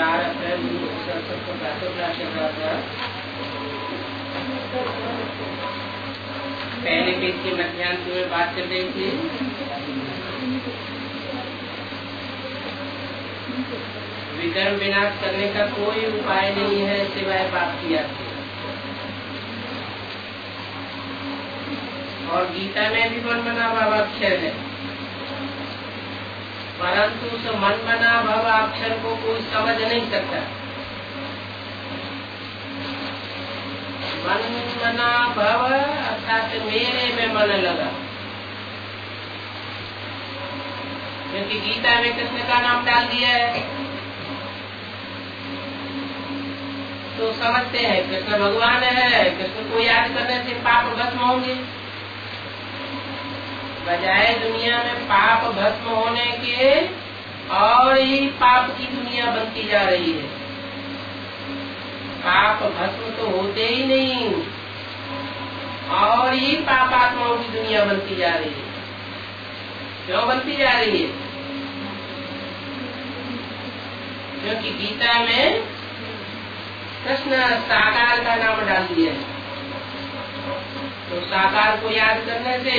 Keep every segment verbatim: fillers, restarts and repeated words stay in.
चार अप्रैल उन्नीस सौ सड़सठ को बैठक क्लास चल रहा था। पहले पेज के मध्यांश में बात चल रही थी। विकर्म विनाश करने का कोई उपाय नहीं है सिवाय पाप किया। और गीता में भी मन मना भाव अक्षर है, परंतु उस मन मना भाव अक्षर को कोई समझ नहीं सकता। मन मना भाव अर्थात मेरे में मन लगा, क्योंकि गीता में कृष्ण का नाम डाल दिया है तो समझते हैं कृष्ण भगवान है, कृष्ण को याद करने से पाप भस्म होंगे। बजाय दुनिया में पाप भस्म होने के और ही पाप की दुनिया बनती जा रही है। पाप भस्म तो होते ही नहीं और ही पापात्माओं की दुनिया बनती जा रही है। क्यों बनती जा रही है? क्योंकि गीता में कृष्ण साकार का नाम डाल दिया है, तो साकार को याद करने से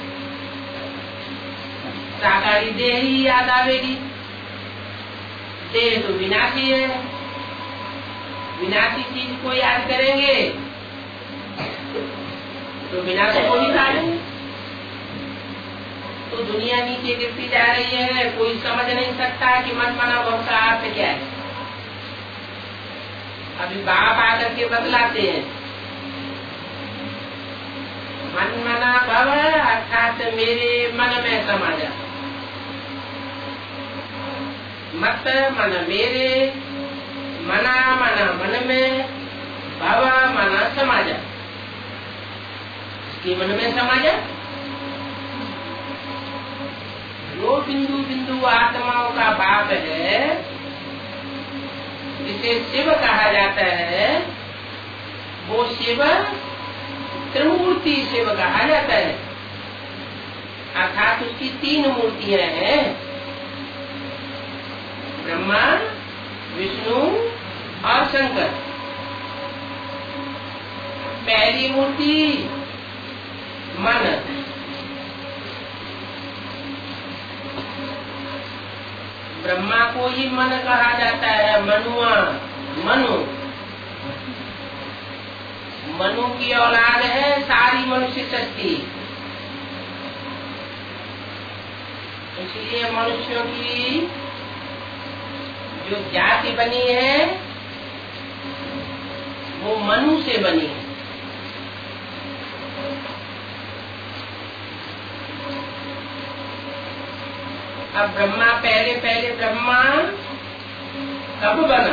साकारी देह ही याद आवेगी। देह तो विनाशी है, विनाशी चीज को याद करेंगे तो विनाशी को ही काटेंगे। तो दुनिया नीचे गिरती जा रही है, कोई समझ नहीं सकता कि मन मना भाव का अर्थ क्या है। अभी बाप आकर के बतलाते हैं, मन मना भाव अर्थात मेरे मन में समा जा। मत मन मेरे, मना मना मन में, भव मना समा जा। इसके मन में समा जा। जो बिंदु बिंदु आत्माओं का बाप है, जिसे शिव कहा जाता है, वो शिव त्रिमूर्ति शिव कहा जाता है। अर्थात उसकी तीन मूर्तियां हैं, ब्रह्मा, विष्णु और शंकर। पहली मूर्ति मन, ब्रह्मा को ही मन कहा जाता है, मनुआ, मनु। मनु की औलाद है सारी मनुष्य शक्ति। इसलिए मनुष्यों की जो जाति बनी है वो मनु से बनी है। अब ब्रह्मा पहले पहले ब्रह्मा कब बना?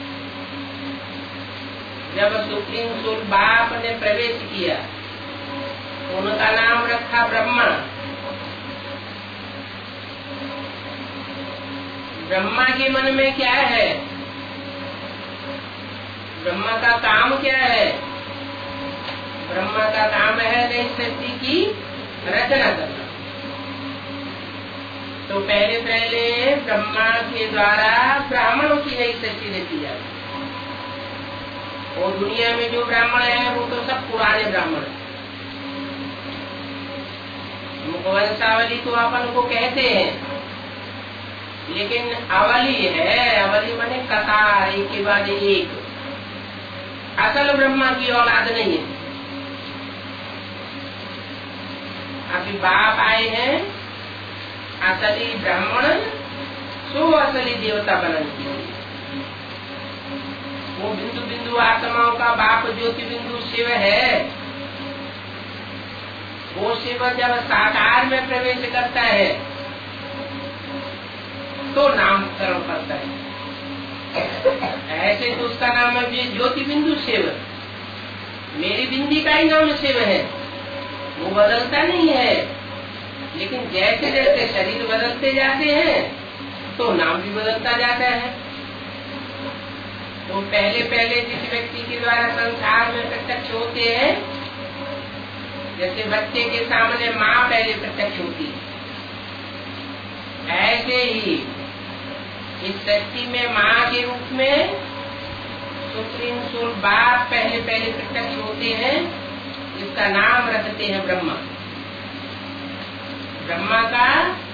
जब सुप्रीम सोल बाप ने प्रवेश किया, उनका नाम रखा ब्रह्मा। ब्रह्मा के मन में क्या है? ब्रह्मा का काम क्या है? ब्रह्मा का काम है नई सृष्टि की रचना करना। तो पहले पहले ब्रह्मा के द्वारा ब्राह्मणों की नई सृष्टि रची जाती है। और दुनिया में जो ब्राह्मण है वो तो सब पुराने ब्राह्मण है। मुखवंशावली तो अपन को कहते हैं, लेकिन अवली है, अवली माने कतार, एक के बाद एक। असल ब्रह्मा की औलाद नहीं है। अभी बाप आए हैं असली ब्राह्मण, सो असली देवता बनने। वो बिंदु बिंदु आत्माओं का बाप ज्योति बिंदु शिव है। वो शिव जब साकार में प्रवेश करता है तो नामकरण करता है। ऐसे तो उसका नाम है ज्योति बिंदु शिव। मेरी बिंदी का ही नाम शिव है, वो बदलता नहीं है। लेकिन जैसे जैसे शरीर बदलते जाते हैं तो नाम भी बदलता जाता है। तो पहले पहले जिस व्यक्ति के द्वारा संसार में प्रत्यक्ष होते हैं, जैसे बच्चे के सामने माँ पहले प्रत्यक्ष होती है, ऐसे ही इस सृष्टि में माँ के रूप में सुप्रीम सोल बाप पहले पहले प्रत्यक्ष होते हैं। इसका नाम रखते हैं ब्रह्मा। ब्रह्मा का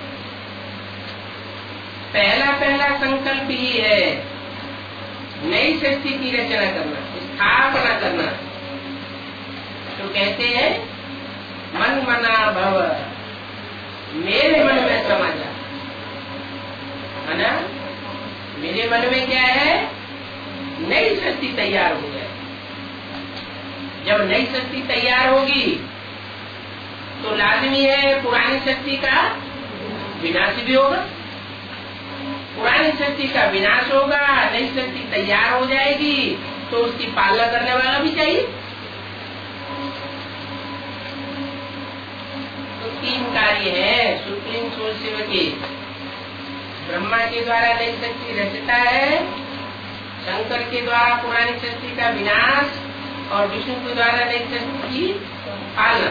पहला पहला संकल्प ही है नई सृष्टि की रचना करना, स्थापना करना। तो कहते हैं मन मना भव, मेरे मन में समा जा, है ना। मेरे मन में क्या है, नई सृष्टि तैयार हो जाए। जब नई सृष्टि तैयार होगी तो लाजमी है पुरानी सृष्टि का विनाश भी होगा। पुरानी सृष्टि का विनाश होगा, नई सृष्टि तैयार हो जाएगी, तो उसकी पालना करने वाला भी चाहिए। तो तीन कार्य है सुप्रीम सोल शिव के। ब्रह्मा के द्वारा नई सृष्टि रचता है, शंकर के द्वारा पुरानी सृष्टि का विनाश, और विष्णु के द्वारा नई सृष्टि की पालना।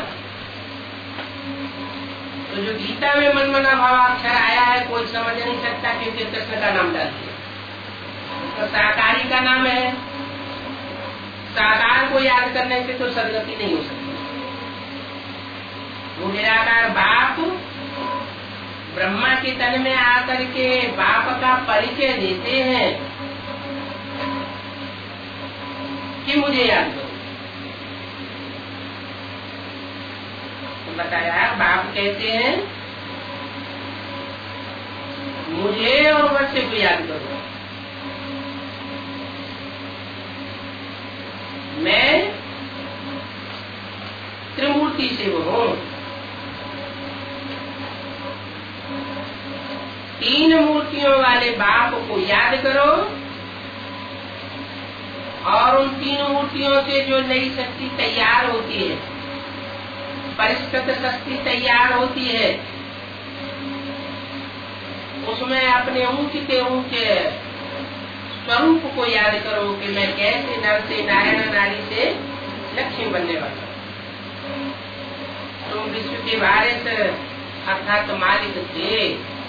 तो जो गीता में मनमना भाव अक्षर आया है कोई समझ नहीं सकता, क्योंकि कृष्ण का नाम डाल दिया। तो साकारी का नाम है, साकार को याद करने से तो सदगति नहीं हो सकती। वो निराकार बाप ब्रह्मा के तन में आकर के बाप का परिचय देते हैं कि मुझे याद करो। बताया बाप कहते हैं मुझे और बच्चे को याद करो। मैं त्रिमूर्ति शिव हूँ। तीन मूर्तियों वाले बाप को याद करो, और उन तीन मूर्तियों से जो नई शक्ति तैयार होती है, परिष्कृत शक्ति तैयार होती है, उसमें अपने ऊंचे ऊंचे स्वरूप को याद करो कि मैं कैसे नर से नारायण नारी से लक्ष्मी बनने वाला। तुम विश्व के वारिस अर्थात मालिक थे,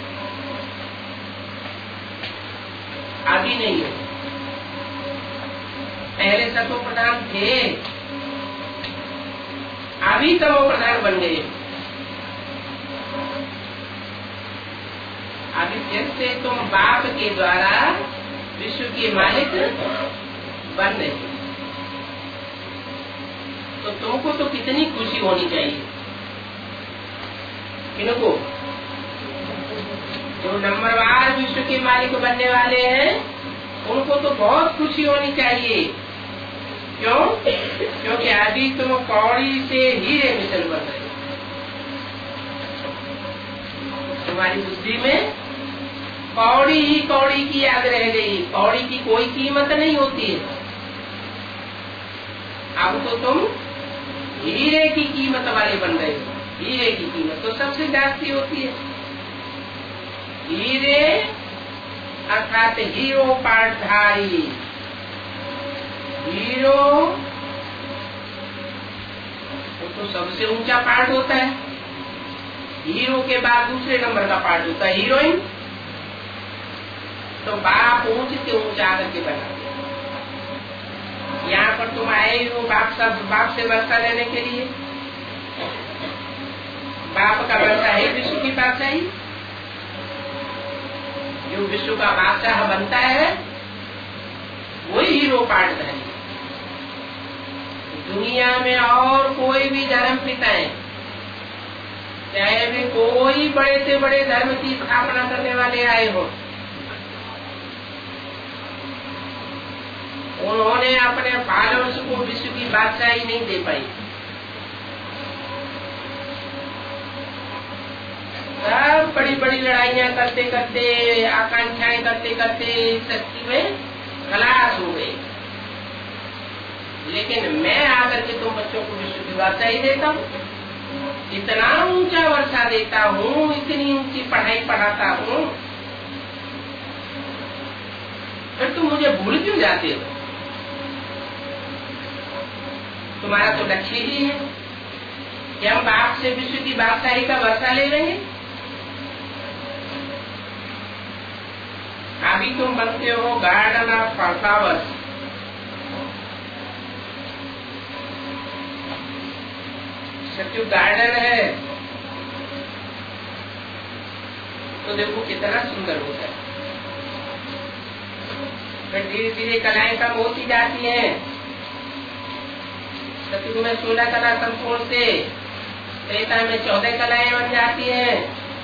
अभी नहीं हो। पहले सतो प्रधान थे, अभी तमो प्रधान बन गए। अभी फिर से तुम बाप के द्वारा विश्व के मालिक बन रहे। तो तुमको तो कितनी खुशी होनी चाहिए। किनको? जो नंबरवार विश्व के मालिक बनने वाले हैं, उनको तो बहुत खुशी होनी चाहिए। क्यों? क्योंकि अभी तुम कौड़ी से हीरे मिसल बन रहे। तुम्हारी बुद्धि में कौड़ी ही कौड़ी की याद रह गई, कौड़ी की कोई कीमत नहीं होती है। अब तो तुम हीरे की कीमत वाले बन रहे हो। हीरे की कीमत तो सबसे जास्ती होती है। हीरे अर्थात हीरो पाठधारी। हीरो तो सबसे ऊंचा पार्ट होता है। हीरो के बाद दूसरे नंबर का पार्ट होता है हीरोइन। तो बाप ऊंच से ऊंचा आकर के बना। यहाँ पर तुम आए हो बाप सब बाप से वर्षा लेने के लिए। बाप का वर्षा है विश्व की बादशाही। जो विश्व का बादशाह बनता है वही हीरो पार्टधारी। दुनिया में और कोई भी धर्म पिता है, चाहे भी कोई बड़े से बड़े धर्म की स्थापना करने वाले आए हो, उन्होंने अपने फॉलोअर्स को विश्व की बादशाही नहीं दे पाई। सब बड़ी बड़ी लड़ाइयां करते करते, आकांक्षाएं करते करते शक्ति में खलास हो गए। लेकिन मैं आकर के तुम बच्चों को विश्व की बादशाही देता हूँ, इतना ऊंचा वर्षा देता हूँ, इतनी ऊंची पढ़ाई पढ़ाता हूँ, फिर तुम मुझे भूल क्यों जाते हो? तुम्हारा तो लक्ष्य ही है कि हम बाप से विश्व की बादशाही का वर्षा ले लेंगे। अभी तुम बनते हो गार्डन ऑफ फ्लावर्स। सत्यु गार्डन है तो देखो कितना सुंदर होता है। फिर धीरे धीरे कलाएं कम होती जाती हैं। सतयुग में सोलह कला संपूर्ण से त्रेता में चौदह कलाएं बन जाती हैं,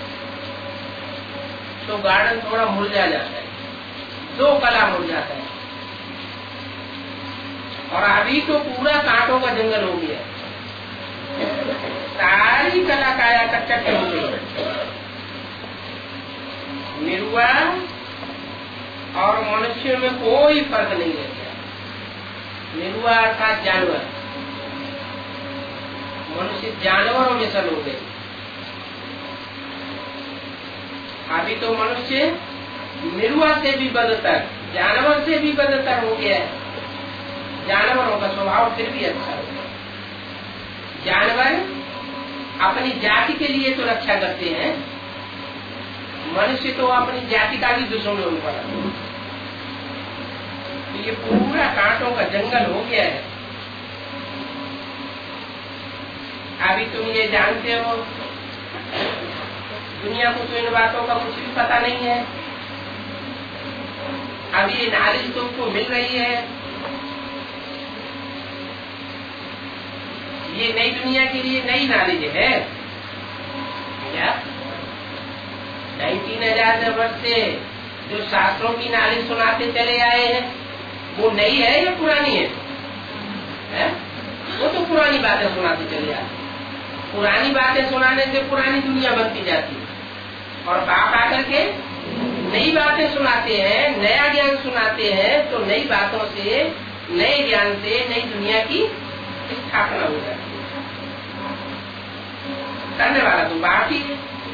तो गार्डन थोड़ा मुरझा जाता है, दो कला मुरझाता है। और अभी तो पूरा कांटों का जंगल हो गया, सारी कला काया कच्चा हो गई। निरुआ और मनुष्य में कोई फर्क नहीं रह गया। निरुआ अर्थात जानवर, मनुष्य जानवरों में सल हो गए। अभी तो मनुष्य निरुआ से भी बदतर, जानवर से भी बदतर हो गया है। जानवरों का स्वभाव फिर भी अच्छा हो गया। जानवर अपनी जाति के लिए तो रक्षा करते हैं, मनुष्य तो अपनी जाति का भी दुश्मन हो पड़ा। तो ये पूरा कांटों का जंगल हो गया है। अभी तुम ये जानते हो, दुनिया को तो इन बातों का कुछ भी पता नहीं है। अभी ये नॉलेज तुमको मिल रही है। ये नई दुनिया के लिए नई नॉलेज है क्या? ढाई तीन हजार वर्ष से जो शास्त्रों की नॉलेज सुनाते चले आए हैं, वो नई है या पुरानी है, है? वो तो पुरानी बातें सुनाते चले आए। पुरानी बातें सुनाने से पुरानी दुनिया बनती जाती है, और बाप आकर के नई बातें सुनाते हैं, नया ज्ञान सुनाते हैं, तो नई बातों से, नए ज्ञान से नई दुनिया की स्थापना हो जाती है। करने वाला तो बाप ही है,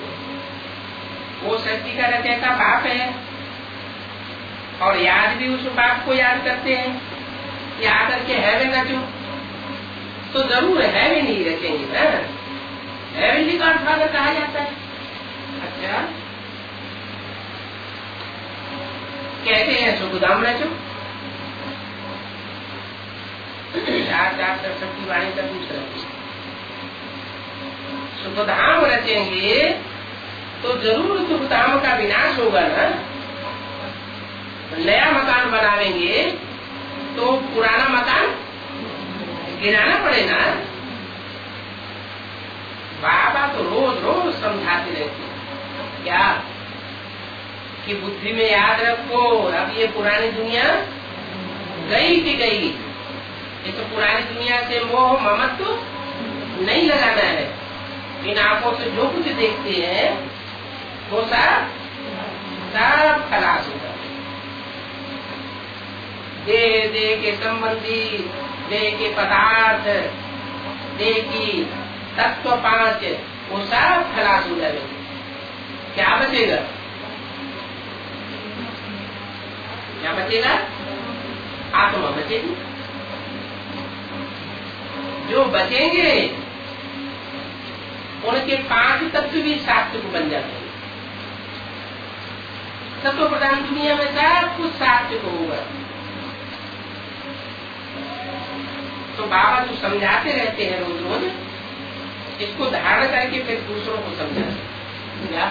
वो सृष्टि का रचयिता बाप है। और याद भी उस बाप को याद करते हैं कि आकर के है वे रचो, तो जरूर है वे नहीं रचेंगे ना। हेवनली गॉडफादर कहा जाता है। अच्छा, कहते हैं सुखधाम रचो। चार चार तरफ की वाणी का दूसरा सुखधाम रचेंगे तो जरूर सुखधाम का विनाश होगा ना। नया मकान बनावेंगे तो पुराना मकान गिराना पड़ेगा। बाबा तो रोज रोज समझाते रहते हैं क्या कि बुद्धि में याद रखो, अब ये पुरानी दुनिया गई कि गई। इस तो पुरानी दुनिया से मोह ममत्व तो नहीं लगाना है। इन आंखों से जो कुछ देखते हैं वो सब सब खलास होगा। देह देह के संबंधी, देह के पदार्थ, देह की तत्व पांच, वो सब खलास हो जाएगा। क्या बचेगा? क्या बचेगा? आत्मा बचेगी। जो बचेंगे उनके पांच तत्व भी सात्विक बन जाते हैं। तत्व प्रधान दुनिया में सब कुछ सात्विक होगा। तो बाबा जो समझाते रहते हैं रोज रोज, इसको धारण करके फिर दूसरों को समझाते। क्या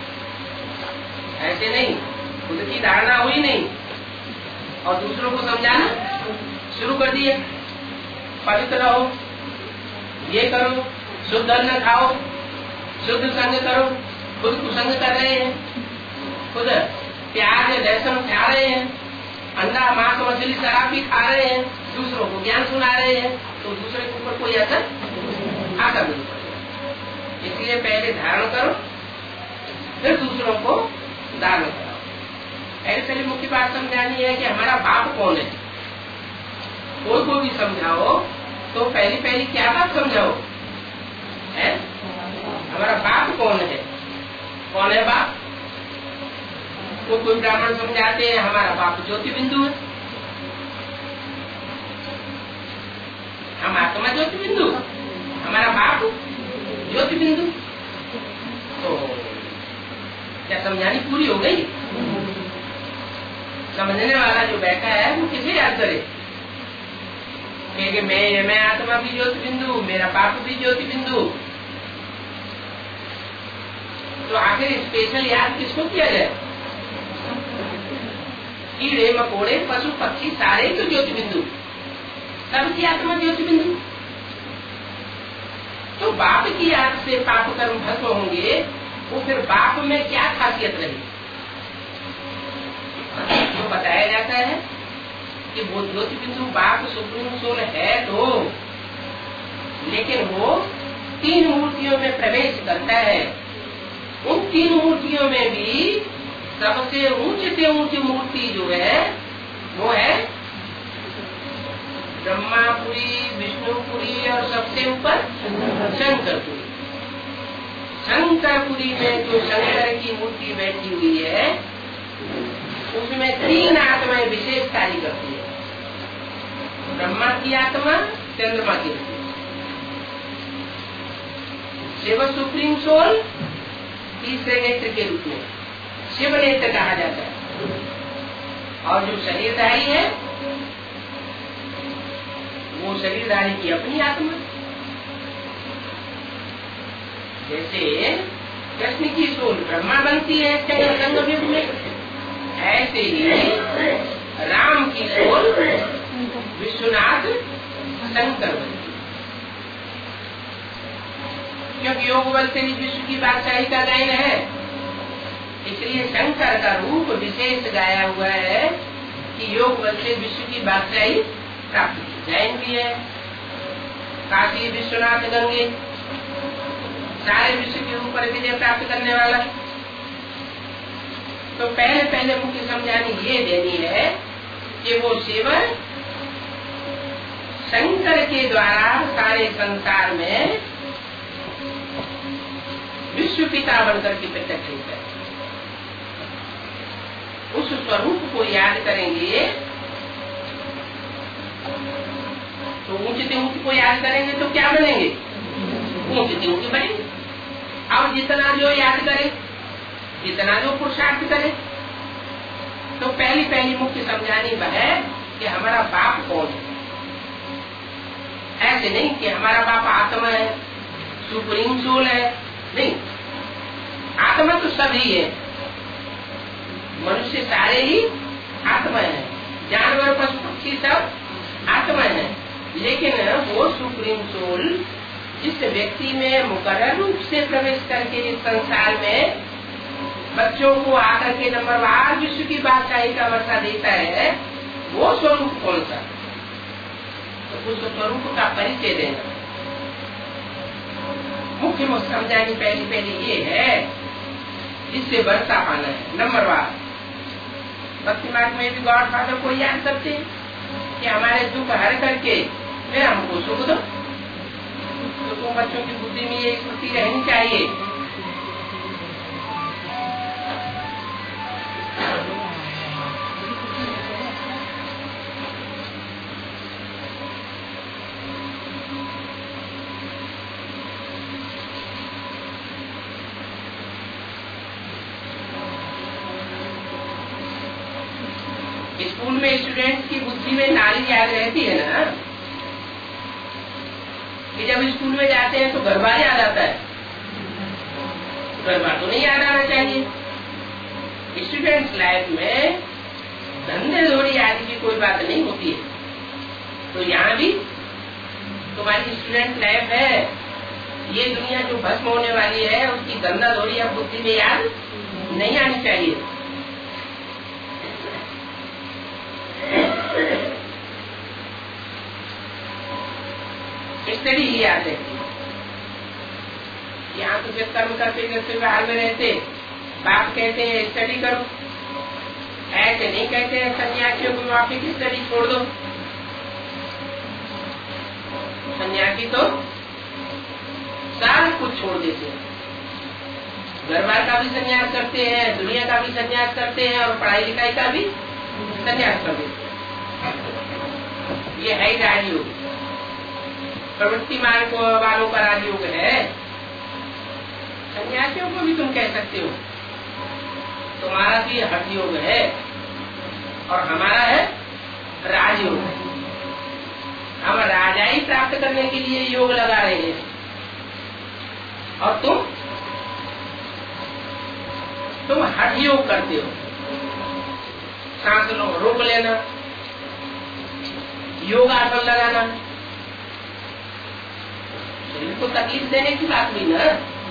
ऐसे नहीं, खुद की धारणा हुई नहीं और दूसरों को समझाना शुरू कर दिए। पवित्र रहो, ये करो, शुद्ध अन्न खाओ, शुद्ध संग करो। खुद कुसंग कर रहे हैं, खुद प्याज लहसुन खा रहे हैं, अंडा मांस मछली शराब भी खा रहे हैं, दूसरों को ज्ञान सुना रहे हैं, तो दूसरे के ऊपर कोई असर आकर नहीं पड़ेगा। इसलिए पहले धारण करो, फिर दूसरों को दान करो। पहले पहले मुख्य बात समझानी है कि हमारा बाप कौन है। कोई को भी समझाओ तो पहली पहली क्या बात समझाओ है? हमारा बाप कौन है? कौन है बाप? वो कोई ब्राह्मण समझाते हैं हमारा बाप ज्योति बिंदु है, हम आत्मा ज्योति बिंदु, हमारा बाप ज्योति बिंदु। तो क्या समझानी पूरी हो गई? समझने वाला जो बैठा है वो किसे याद करे कि मैं मैं आत्मा भी ज्योति बिंदु, मेरा बाप भी ज्योति बिंदु। तो आखिर स्पेशल याद किसको किया जाए? कीड़े मकोड़े पशु पक्षी सारे तो ज्योति बिंदु, सबकी आत्मा ज्योति बिंदु। तो बाप की याद से पाप कर्म भस्म होंगे, वो फिर बाप में क्या खासियत रही? तो बताया जाता है कि वो ज्योति बिंदु बाप सुप्रीम सोल है तो, लेकिन वो तीन मूर्तियों में प्रवेश करता है। उन तीन मूर्तियों में भी सबसे ऊंची से ऊंची मूर्ति जो है वो है ब्रह्मापुरी, विष्णुपुरी और सबसे ऊपर शंकरपुरी। शंकरपुरी में जो शंकर की मूर्ति बैठी हुई है उसमें तीन आत्माएं विशेष कार्य करती है। ब्रह्मा की आत्मा चंद्रमा की होती है, शिव सुप्रीम सोल तीसरे नेत्र के रूप में शिव नेत्र कहा जाता है। और जो शरीरधारी है वो शरीरधारी की अपनी आत्मा। जैसे कृष्ण की सोल ब्रह्मा बनती है संगम युग में, ऐसे ही राम की सोल विश्वनाथ शंकर बनती है। क्योंकि योग बल से विश्व की बादशाही का गायन है, इसलिए शंकर का रूप विशेष गाया हुआ है कि योग बल से विश्व की बादशाही प्राप्त की। जैन भी है काशी विश्वनाथ गंगे, सारे विश्व के ऊपर विजय प्राप्त करने वाला। तो पहले पहले मुख्य समझानी ये देनी है कि वो शिव शंकर के द्वारा सारे संसार में विश्व पिता बनकर के प्रत्यक्ष है। उस स्वरूप को याद करेंगे तो ऊंचे से ऊंचे को याद करेंगे तो क्या बनेंगे? ऊंचे से ऊंचे बनेंगे। और जितना जो याद करे, जितना जो पुरुषार्थ करे, तो पहली पहली मुख्य समझानी वह है कि हमारा बाप कौन है। ऐसे नहीं कि हमारा बाप आत्मा है, सुप्रीम सोल है, नहीं। आत्मा तो सभी है, मनुष्य सारे ही आत्मा है, जानवर पशु पक्षी सब आत्मा है। लेकिन वो सुप्रीम सोल जिस व्यक्ति में मुकर्रर रूप से प्रवेश करके इस संसार में बच्चों को आकर के नंबरवार विश्व की बादशाही का वर्षा देता है, वो स्वरूप कौन सा? तो उस स्वरूप का परिचय देना मुख्य समझानी पहली पहली ये है, जिससे वर्षा पाना है। नंबरवार भक्ति मार्ग में भी गॉड फादर को याद करते हैं कि हमारे दुख हर करके फिर हमको सुख दो। तो तुम बच्चों की बुद्धि में ये स्मृति रहनी चाहिए। स्कूल में स्टूडेंट की बुद्धि में नारी याद रहती है ना, कि जब स्कूल में जाते हैं तो घर बार याद आता है। घर बार तो नहीं याद आना चाहिए। स्टूडेंट्स लाइफ में धंधे धोड़ी आदि की कोई बात नहीं होती है। तो यहाँ भी तुम्हारी स्टूडेंट लाइफ है, ये दुनिया जो भस्म होने वाली है उसकी धंधा धोड़ी अब बुद्धि में याद नहीं आनी चाहिए। स्टडी ही आते यहाँ तो जब कर्म करते करते बाहर में रहते, बाप कहते हैं स्टडी करो, ऐसे नहीं कहते हैं सन्यासियों को वापिस की स्टडी छोड़ दो। सन्यासी तो सब कुछ छोड़ देते हैं, घर बार का भी संन्यास करते हैं, दुनिया का भी संन्यास करते हैं और पढ़ाई लिखाई का भी संन्यास कर देते हैं। ये है राजयोग, प्रवृत्ति मार्ग वालों का राजयोग है। सन्यासियों को भी तुम कह सकते हो, तुम्हारा भी हठ योग है। और हमारा है राजयोग। हम राजाई प्राप्त करने के लिए योग लगा रहे हैं, और तुम तुम हठ योग करते हो। सांस लो, रोक लेना, योगासन लगाना, शरीर को तकलीफ देने की बात नहीं ना।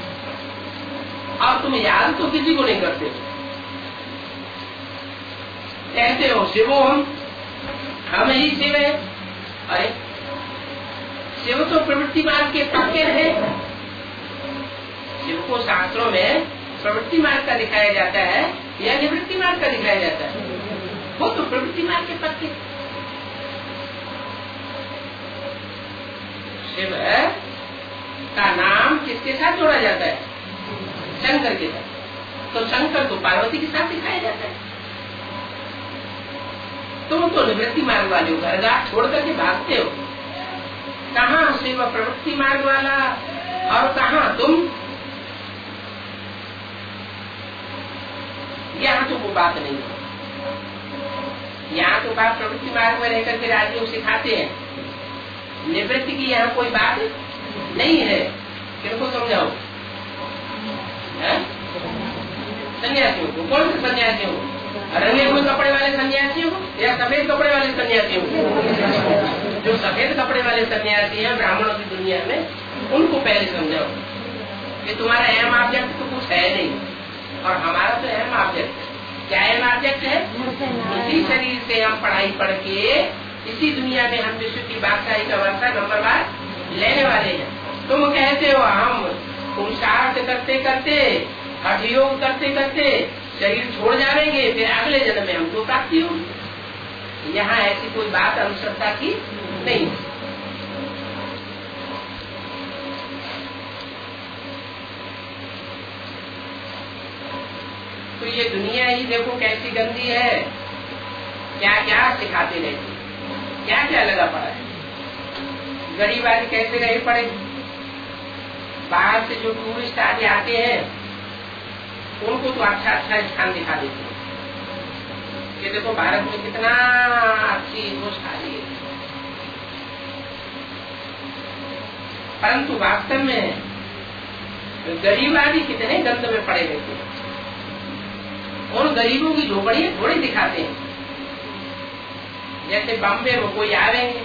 और तुम याद तो किसी को नहीं करते, कहते हो शिवो हम हम ही शिव है। अरे शिव तो प्रवृत्ति मार्ग के पक्के हैं। शिव को शास्त्रों में प्रवृत्ति मार्ग का दिखाया जाता है या निवृत्ति मार्ग का दिखाया जाता है? वो तो प्रवृत्ति मार्ग के पक्के। शिव का नाम किसके साथ जोड़ा जाता है? शंकर के साथ। तो शंकर को पार्वती के साथ दिखाया जाता है। तुम तो निवृत्ति मार्ग वाले हो, घर घाट छोड़ करके भागते हो। कहाँ शिव प्रवृत्ति मार्ग वाला और कहाँ तुम? यहाँ तो वो बात नहीं है। यहाँ तो बात प्रवृत्ति मार्ग में रहकर के राजयोग सिखाते हैं, निवृत्ति की यहाँ कोई बात नहीं है। किनको समझाओ? सन्यासियों को। कौन से सन्यासी हो? रंगे हुए कपड़े वाले सन्यासी हो या सफेद कपड़े वाले सन्यासी हो? जो सफेद कपड़े वाले सन्यासी हैं ब्राह्मणों की दुनिया में, उनको पहले समझाओ कि तुम्हारा अहम ऑब्जेक्ट तो कुछ है नहीं, और हमारा तो अहम ऑब्जेक्ट क्या अहम ऑब्जेक्ट है? इसी शरीर से हम पढ़ाई पढ़ के इसी दुनिया में हम विश्व की बादशाही का वर्षा नंबर बार लेने वाले हैं। तुम कहते हो हम पुरुषार्थ करते करते, हठ योग करते करते शरीर छोड़ जाएंगे, फिर अगले जन्म में हमको प्राप्ति होगी। यहाँ ऐसी कोई बात अनुश्रद्धा की नहीं। तो ये दुनिया ही देखो कैसी गंदी है, क्या क्या सिखाते रहते, क्या क्या लगा पड़ा है। गरीब आदमी कैसे रहे पड़े, बाहर से जो टूरिस्ट आदि आते हैं उनको तो अच्छा अच्छा स्थान दिखा देते हैं कि देखो भारत में कितना अच्छी खुशहाली है, परंतु वास्तव में गरीब आदि कितने गंद में पड़े रहते हैं। उन गरीबों की झोपड़ियां थोड़ी दिखाते हैं। जैसे बॉम्बे में कोई आवेंगे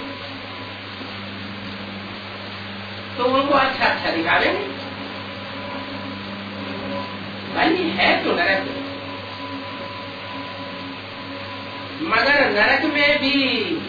तो उनको अच्छा अच्छा दिखावेंगे, भाई है तो नरक, मगर नरक में भी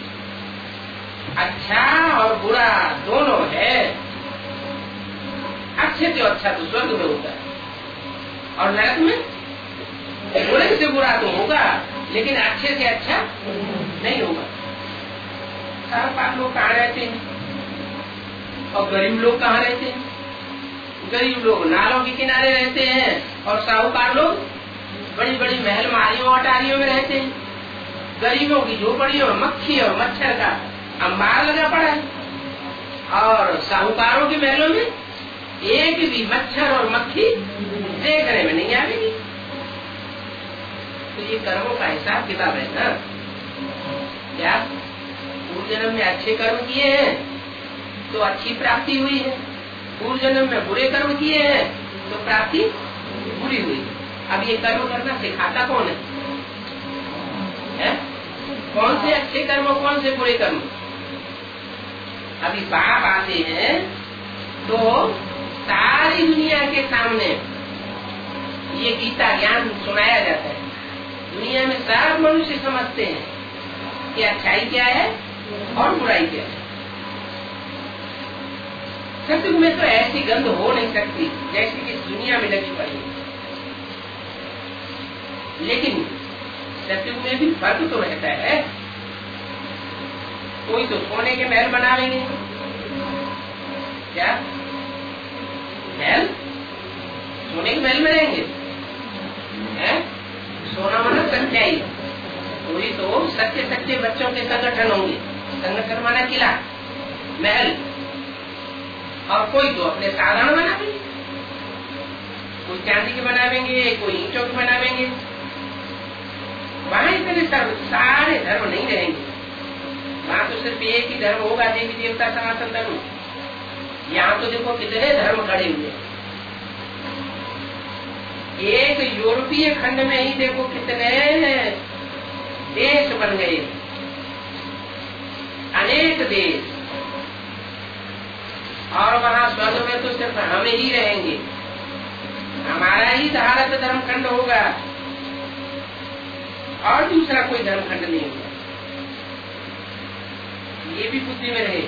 अच्छा और बुरा दोनों है। अच्छे से अच्छा तो स्वर्ग में होता है, और नरक में बुरे से बुरा तो होगा लेकिन अच्छे से अच्छा नहीं होगा। साहूकार लोग कहाँ रहते हैं और गरीब लोग कहाँ रहते हैं? गरीब लोग नालों के किनारे रहते हैं और साहूकार लोग बड़ी बड़ी महल मारियों अटारियों में रहते हैं। गरीबों की झोपड़ियों में मक्खी और मच्छर का अंबार लगा पड़ा है, और साहूकारों के महलों में एक भी मच्छर और मक्खी देखने में नहीं आएगी। तो ये कर्मों का हिसाब किताब है ना। क्या पूर्व जन्म में अच्छे कर्म किए हैं तो अच्छी प्राप्ति हुई है, पूर्व जन्म में बुरे कर्म किए हैं तो प्राप्ति बुरी हुई। अब ये कर्म करना सिखाता कौन है, है? कौन से अच्छे कर्म और कौन से बुरे कर्म? अभी बाप आते हैं तो सारी दुनिया के सामने ये गीता ज्ञान सुनाया जाता है। दुनिया में सब मनुष्य समझते हैं कि अच्छाई क्या है और बुराई क्या है। सत्युग में तो ऐसी गंध हो नहीं सकती जैसी कि इस दुनिया में लगी पड़ी है। लेकिन सत्युग में भी फर्क तो रहता है। कोई तो सोने के महल बनावेंगे, क्या महल सोने के महल में रहेंगे, है? सोना माना सच्चाई। कोई तो सच्चे सच्चे बच्चों के संगठन होंगे, संगठन माना किला महल, और कोई तो अपने साधारण बनावेंगे, कोई चांदी के बनावेंगे, कोई ईंटों के बनावेंगे। वहां इतने सब सारे धर्म नहीं रहेंगे। वहाँ तो सिर्फ एक ही धर्म होगा, देवी देवता सनातन धर्म। यहाँ तो देखो कितने धर्म खड़े हुए। एक यूरोपीय खंड में ही देखो कितने देश बन गए, अनेक देश। और वहाँ स्वर्ग में तो सिर्फ हम ही रहेंगे, हमारा ही भारत धर्म खंड होगा और दूसरा कोई धर्म खंड नहीं होगा। ये भी बुद्धि में रहे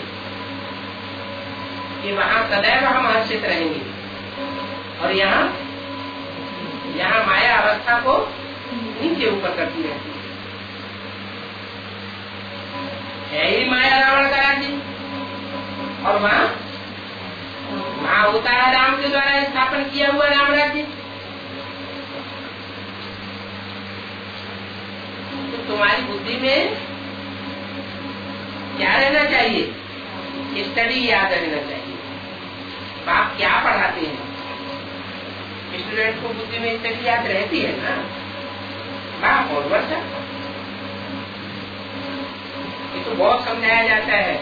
कि वहाँ सदैव हम हर्षित रहेंगे और यहाँ यहाँ माया अवस्था को नीचे ऊपर करती रहती है ही माया रावण का राज्य। और वहाँ वहाँ होता है राम के द्वारा स्थापन किया हुआ राम राज्य। तो तुम्हारी बुद्धि में क्या रहना चाहिए? स्टडी याद रहना चाहिए। बाप क्या पढ़ाते हैं, स्टूडेंट को बुद्धि में स्टडी याद रहती है ना, बाप और वर्षा। ये तो बहुत समझाया जाता है,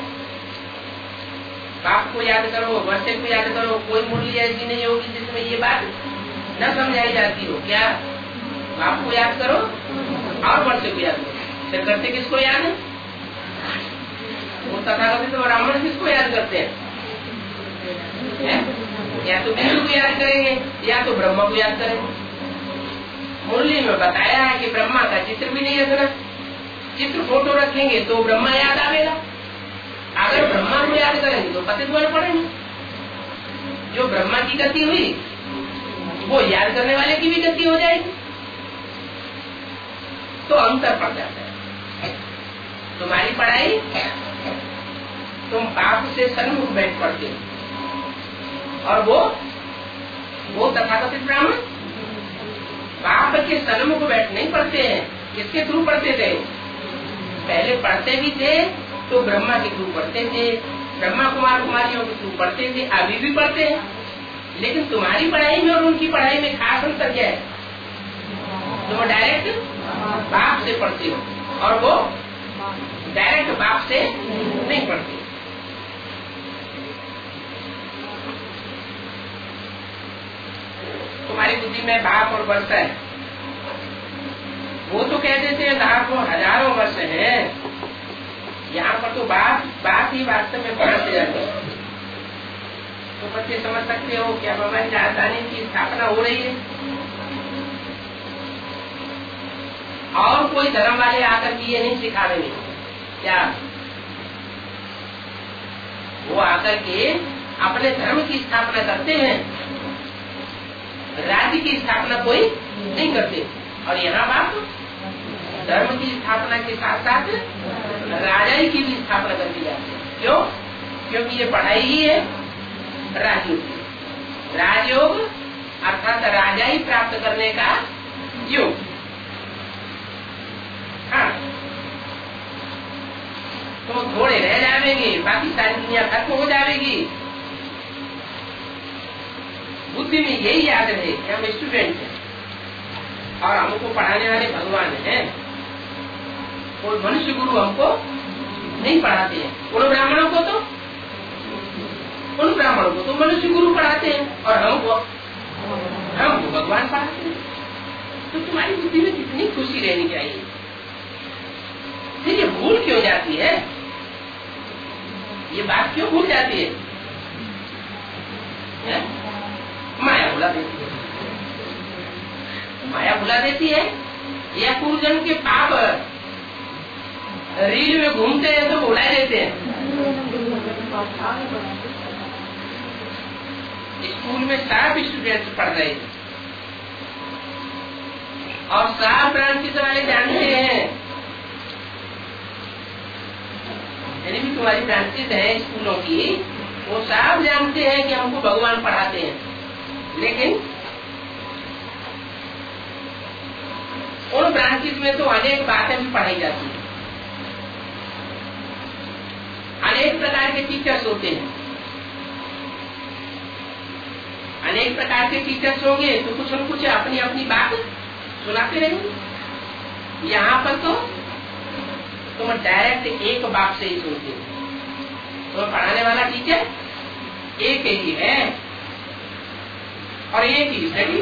बाप को याद करो, वर्षे को याद करो। कोई मुरली ऐसी नहीं होगी जिसमें ये बात न समझाई जाती हो। क्या? बाप को याद करो और वर्षे को याद करो। फिर करते किसको याद है? वो तथाकथित तो ब्राह्मण किसको याद करते हैं? है? या तो विष्णु को याद करेंगे या तो ब्रह्मा को याद करेंगे। मुरली में बताया है कि ब्रह्मा का चित्र भी नहीं रखना, चित्र फोटो रखेंगे तो ब्रह्मा याद आवेगा। अगर ब्रह्मा को याद करेंगे तो पतित बन पड़ेंगे। जो ब्रह्मा की गति हुई वो याद करने वाले की भी गति हो जाएगी, तो अंतर पड़ जाता है। तुम्हारी पढ़ाई तुम बाप से सन्मुख बैठ पढ़ते हो और वो वो तथाकथित ब्राह्मण बाप के सन्मुख बैठ नहीं पढ़ते हैं। किसके थ्रू पढ़ते थे? पहले पढ़ते भी थे तो ब्रह्मा के थ्रू पढ़ते थे, ब्रह्मा कुमार कुमारियों के थ्रू पढ़ते थे, अभी भी पढ़ते हैं। लेकिन तुम्हारी पढ़ाई में और उनकी पढ़ाई में खास अंतर क्या है? तुम डायरेक्ट बाप से पढ़ते हो और वो डायरेक्ट बाप से नहीं पढ़ते। तुम्हारी बुद्धि में बाप और वर्ष है। वो तो कह देते हैं लाखों हजारों वर्ष है, यहाँ पर तो बात बात ही वास्तव में पढ़ते जाते हैं। तो बच्चे समझ सकते हो क्या हमारी राजधानी की स्थापना हो रही है और कोई धर्म वाले आकर के ये नहीं सिखा देंगे क्या? वो आकर के अपने धर्म की स्थापना करते हैं, राज्य की स्थापना कोई नहीं करते। और यहाँ बात धर्म की स्थापना के साथ साथ राजाई की भी स्थापना कर दी जाती है। क्यों? क्योंकि ये पढ़ाई ही है राजयोग। राजयोग अर्थात राजाई प्राप्त करने का योग। हाँ, तो थोड़े रह जाएंगे, बाकी सारी दुनिया खत्म हो जाएगी। बुद्धि में यही याद रहे कि हम स्टूडेंट हैं और हमको पढ़ाने वाले भगवान हैं। कोई मनुष्य गुरु हमको नहीं पढ़ाते हैं। उन ब्राह्मणों को तो उन ब्राह्मणों को तो मनुष्य गुरु पढ़ाते हैं और हमको हमको भगवान पढ़ाते हैं। तो तुम्हारी बुद्धि में कितनी खुशी रहनी चाहिए। फिर ये भूल क्यों जाती है? ये बात क्यों भूल जाती है, है? माया भुला देती है। माया भुला देती है या पूर्व जन्म के पाप रील में घूमते हैं तो भुला देते हैं। स्कूल में साफ स्टूडेंट्स पढ़ रहे थे और साफ ब्रांचेस वाले जानते हैं, यानी भी तुम्हारी ब्रांचेस है स्कूलों की, वो साफ जानते हैं कि हमको भगवान पढ़ाते हैं। लेकिन उन ब्रांचेस में तो अनेक बातें भी पढ़ाई जाती हैं, अनेक प्रकार के टीचर्स होते हैं। अनेक प्रकार के टीचर्स होंगे तो कुछ न कुछ अपनी अपनी बात सुनाते रहेंगे। यहाँ पर तो तुम डायरेक्ट एक बाप से ही सुनते हो। तो पढ़ाने वाला टीचर एक ही है और एक ही स्टडी।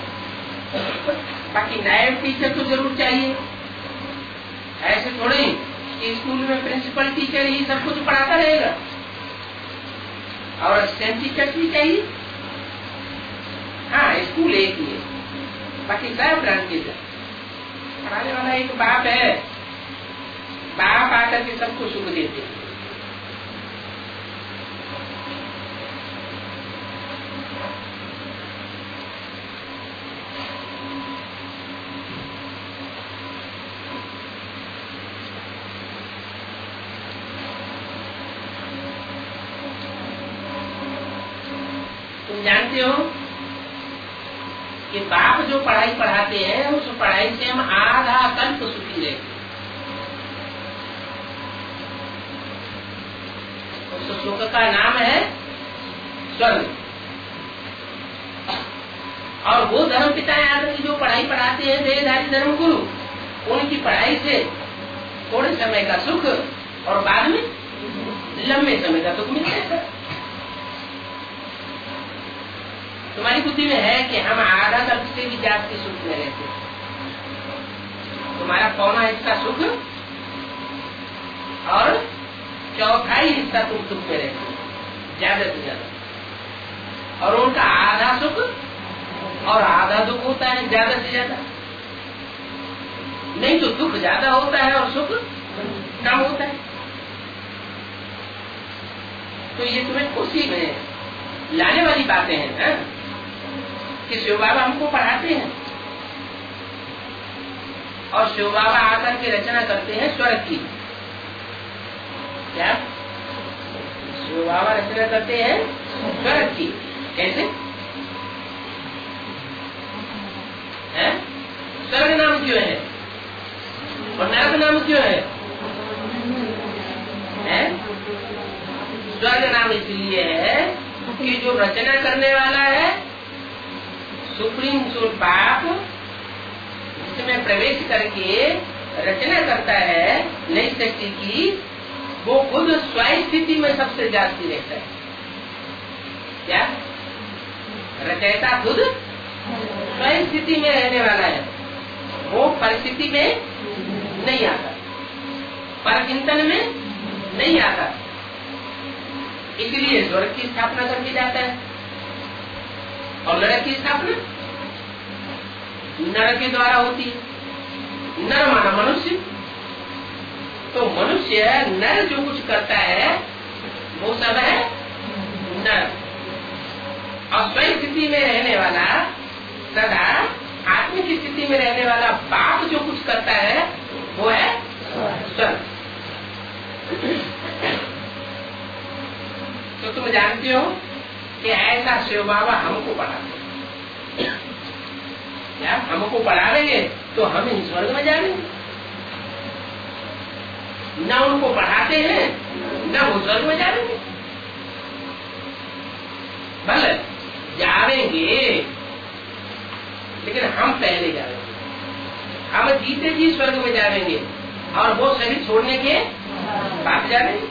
बाकी नायब टीचर तो जरूर चाहिए। ऐसे थोड़े कि स्कूल में प्रिंसिपल टीचर ही सब कुछ पढ़ाता रहेगा और असिस्टेंट टीचर भी चाहिए। हाँ, स्कूल एक ही है, बाकी सब ब्रांचेज है। पढ़ाने वाला एक बाप है, बाप आकर के सबको सुख देते हैं। तुम जानते हो कि बाप जो पढ़ाई पढ़ाते हैं उस पढ़ाई से हम आधा कल्प सुखी रहते हैं। उस सुख का नाम है स्वर्ग। और वो धर्म पिता आदि की जो पढ़ाई पढ़ाते हैं देहधारी धर्म गुरु, उनकी पढ़ाई से थोड़े समय का सुख और बाद में लंबे समय का सुख मिलता है। तुम्हारी बुद्धि में है कि हम आधा कल्प से भी ज्यादा सुख में रहते हैं। तुम्हारा पौना हिस्सा सुख और चौथाई हिस्सा तुम सुख में रहते हो ज्यादा से ज्यादा, और उनका आधा सुख और आधा दुख होता है ज्यादा से ज्यादा। नहीं तो दुख ज्यादा होता है और सुख कम होता है। तो ये तुम्हें खुशी में लाने वाली बातें हैं ना कि शिव बाबा हमको पढ़ाते हैं और शिव बाबा आकर के रचना करते हैं स्वर्ग की। क्या शिव बाबा रचना करते हैं स्वर्ग की? कैसे है? स्वर्ग नाम क्यों है और नरक नाम क्यों है? है? स्वर्ग नाम इसलिए है कि जो रचना करने वाला है सुप्रीम सोल बाप, जिसमें प्रवेश करके रचना करता है नई सृष्टि की, वो खुद स्वयं स्थिति में सबसे जाती रहता है। क्या रचयिता खुद स्वयं स्थिति में रहने वाला है, वो परिस्थिति में नहीं आता, पर चिंतन में नहीं आता। इसलिए स्वर्ग की स्थापना करके जाता है और नरक की स्थापना नर के द्वारा होती है। नर माना मनुष्य, तो मनुष्य नर जो कुछ करता है वो सब है नर। और स्वयं स्थिति में रहने वाला, सदा आत्मिक स्थिति में रहने वाला बाप जो कुछ करता है वो है स्वर्ग। तो तुम जानते हो कि ऐसा शिव बाबा हमको पढ़ाते हैं। क्या हमको पढ़ावेंगे तो हम इन स्वर्ग में जाएंगे? न उनको पढ़ाते हैं न वो स्वर्ग में जाएंगे। भले जाएंगे लेकिन हम पहले जाएंगे, हम जीते जी स्वर्ग में जाएंगे और वो शरीर छोड़ने के बाद जाएंगे।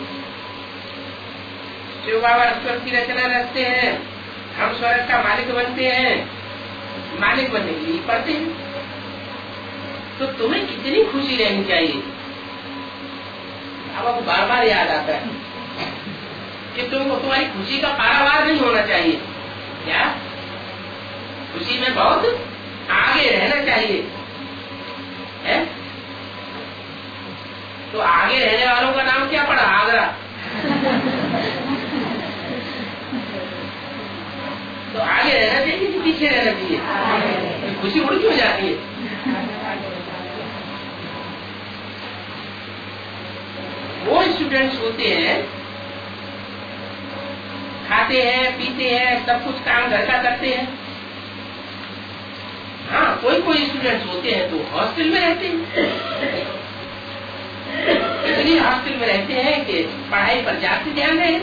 शिव बाबा स्वर्ग की रचना रचते हैं, हम स्वर्ग का मालिक बनते हैं, मालिक बनने के लिए पढ़ते हैं। तो तुम्हें कितनी खुशी रहनी चाहिए। अब आपको बार बार याद आता है कि तुमको तुम्हारी खुशी का पारावार नहीं होना चाहिए। क्या खुशी में बहुत आगे रहना चाहिए है? तो आगे रहने वालों का नाम क्या पड़ा? आगरा। तो आगे रहना चाहिए कि पीछे रहना चाहिए? खुशी उड़ क्यों जाती है? वो स्टूडेंट्स होते हैं, खाते हैं पीते हैं सब कुछ काम घर का करते हैं। हाँ, कोई कोई स्टूडेंट्स होते हैं तो हॉस्टल में रहते हैं, इसलिए हॉस्टल में रहते हैं कि पढ़ाई पर ज्यादा ध्यान रहे।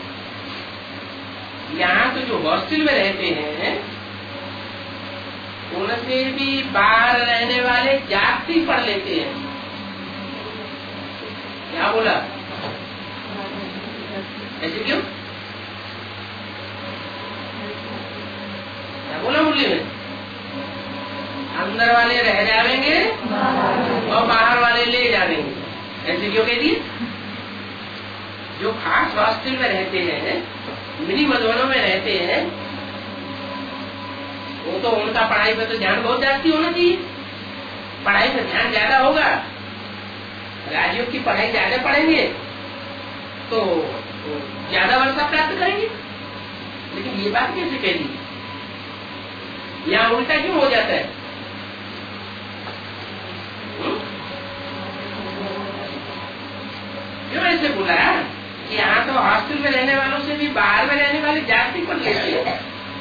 यहाँ तो जो हॉस्टल में रहते हैं उनसे भी बाहर रहने वाले जाति पढ़ लेते हैं। क्या बोला? ऐसे क्यों? क्या बोला मुरली में? अंदर वाले रह जाएंगे और बाहर वाले ले जाएंगे। ऐसे क्यों कह दिए? जो खास हॉस्टल में रहते हैं, मिनी मधुबनों में रहते हैं, वो तो उनका पढ़ाई पर तो ध्यान बहुत जाती होना चाहिए। पढ़ाई पर ध्यान ज्यादा होगा, राजयोग की पढ़ाई ज्यादा पढ़ेंगे तो ज्यादा वर्षा प्राप्त करेंगे। लेकिन ये बात कैसे कह दी? यहाँ उल्टा क्यों हो जाता है? हुँ? क्यों ऐसे बोला कि यहाँ तो हॉस्टल में रहने वालों से भी बाहर में रहने वाले जाति पढ़ लेते हैं।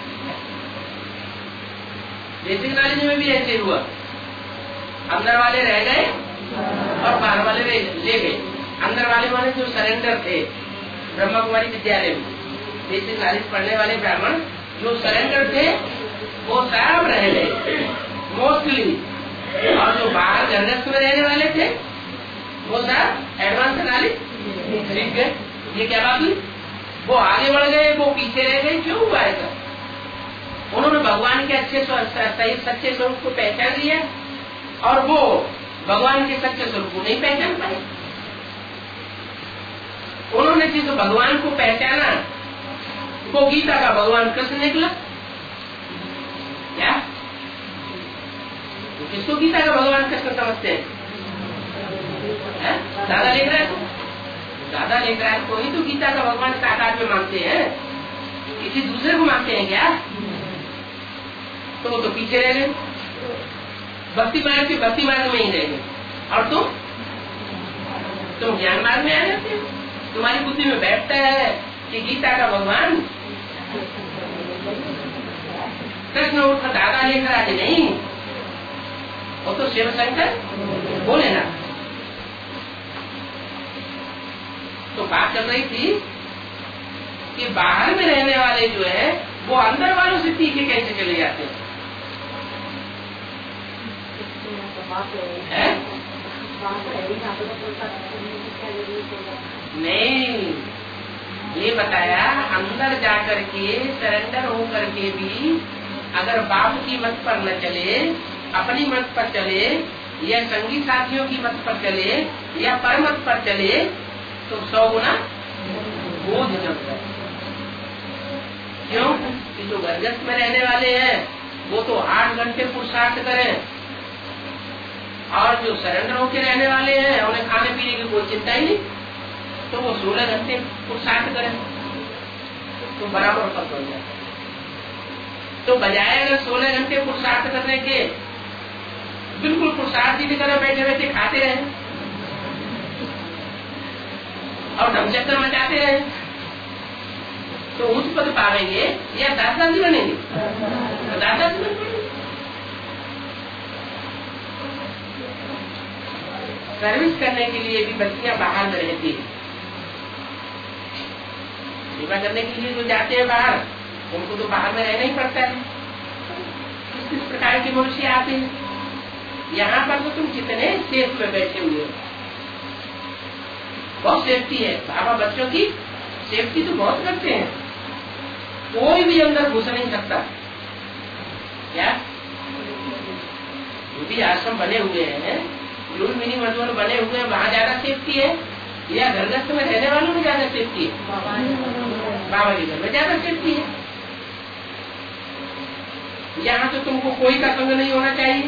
बेसिक नॉलेज में भी ऐसे हुआ, अंदर वाले रह गए और बाहर वाले ले गए। अंदर वाले वाले जो सरेंडर थे ब्रह्मा कुमारी विद्यालय में, बेसिक नॉलेज पढ़ने वाले ब्राह्मण जो सरेंडर थे वो सब रह गए मोस्टली, और जो बाहर जर्नल्स में रहने वाले थे वो सब एडवांस नॉलेज सीख गए। ये क्या बात हुई? वो आगे बढ़ गए, वो पीछे रह गए। क्यों हुआ ऐसा? उन्होंने भगवान के अच्छे सही सच्चे स्वरूप को पहचान लिया और वो भगवान के सच्चे स्वरूप को नहीं पहचान पाए। उन्होंने जिस भगवान को पहचाना वो गीता का भगवान कृष्ण निकला। क्या तो किसको गीता का भगवान कृष्ण समझते हैं? दादा लिख रहा है तो दादा लिख रहा है तो ही तो गीता का भगवान साकार में मानते हैं, किसी दूसरे को मानते हैं क्या? तो वो तो पीछे रह गए, भक्ति मार्ग के भक्ति मार्ग में ही रह गए। और तुम तुम ज्ञान मार्ग में आ जाते हो। तुम्हारी बुद्धि में बैठता है कि गीता का भगवान कृष्ण उठ दादा लेकर आते नहीं, वो तो शिव शंकर बोले ना। तो बात चल रही थी कि बाहर में रहने वाले जो है वो अंदर वालों से तीखे कैसे चले जाते हैं? है? नहीं, ये बताया अंदर जाकर के सरेंडर होकर के भी अगर बाप की मत पर न चले, अपनी मत पर चले या संगी साथियों की मत पर चले या परमत पर चले तो सौ गुना बोझ जमता है। क्यों? कि जो गर्गस्त में रहने वाले हैं वो तो आठ घंटे पुरुषार्थ करें, और जो सरेंडर होके रहने वाले हैं उन्हें खाने पीने की कोई चिंता ही नहीं, तो वो सोलह घंटे पुरुषार्थ करें तो बराबर फल बन जाए। तो बजाय अगर सोलह घंटे पुरुषार्थ करने के बिल्कुल पुरुषार्थ की तरह बैठे बैठे खाते रहे और ढमचक्कर मचाते रहे तो उच्च पद पाएंगे या दादा जी बनेंगे? तो दादा जी बनेंगे। सर्विस करने के लिए भी बच्चियां बाहर में रहती है, सेवा करने के लिए जो जाते हैं बाहर उनको तो बाहर में रहना ही पड़ता है। किस किस प्रकार के मनुष्य आते हैं। यहाँ पर तो तुम कितने सेफ में बैठे हुए हो, बहुत सेफ्टी है। बाबा बच्चों की सेफ्टी तो बहुत करते हैं, कोई भी अंदर घुस नहीं सकता। क्या जो भी आश्रम बने हुए हैं, जो भी मिनी मधुबन बने हुए हैं, वहाँ ज्यादा सेफ्टी है या घरगस्त में रहने वालों में ज्यादा सेफ्टी है? बाबा के घर में ज्यादा सेफ्टी है। यहाँ तो तुमको कोई का संग नहीं होना चाहिए,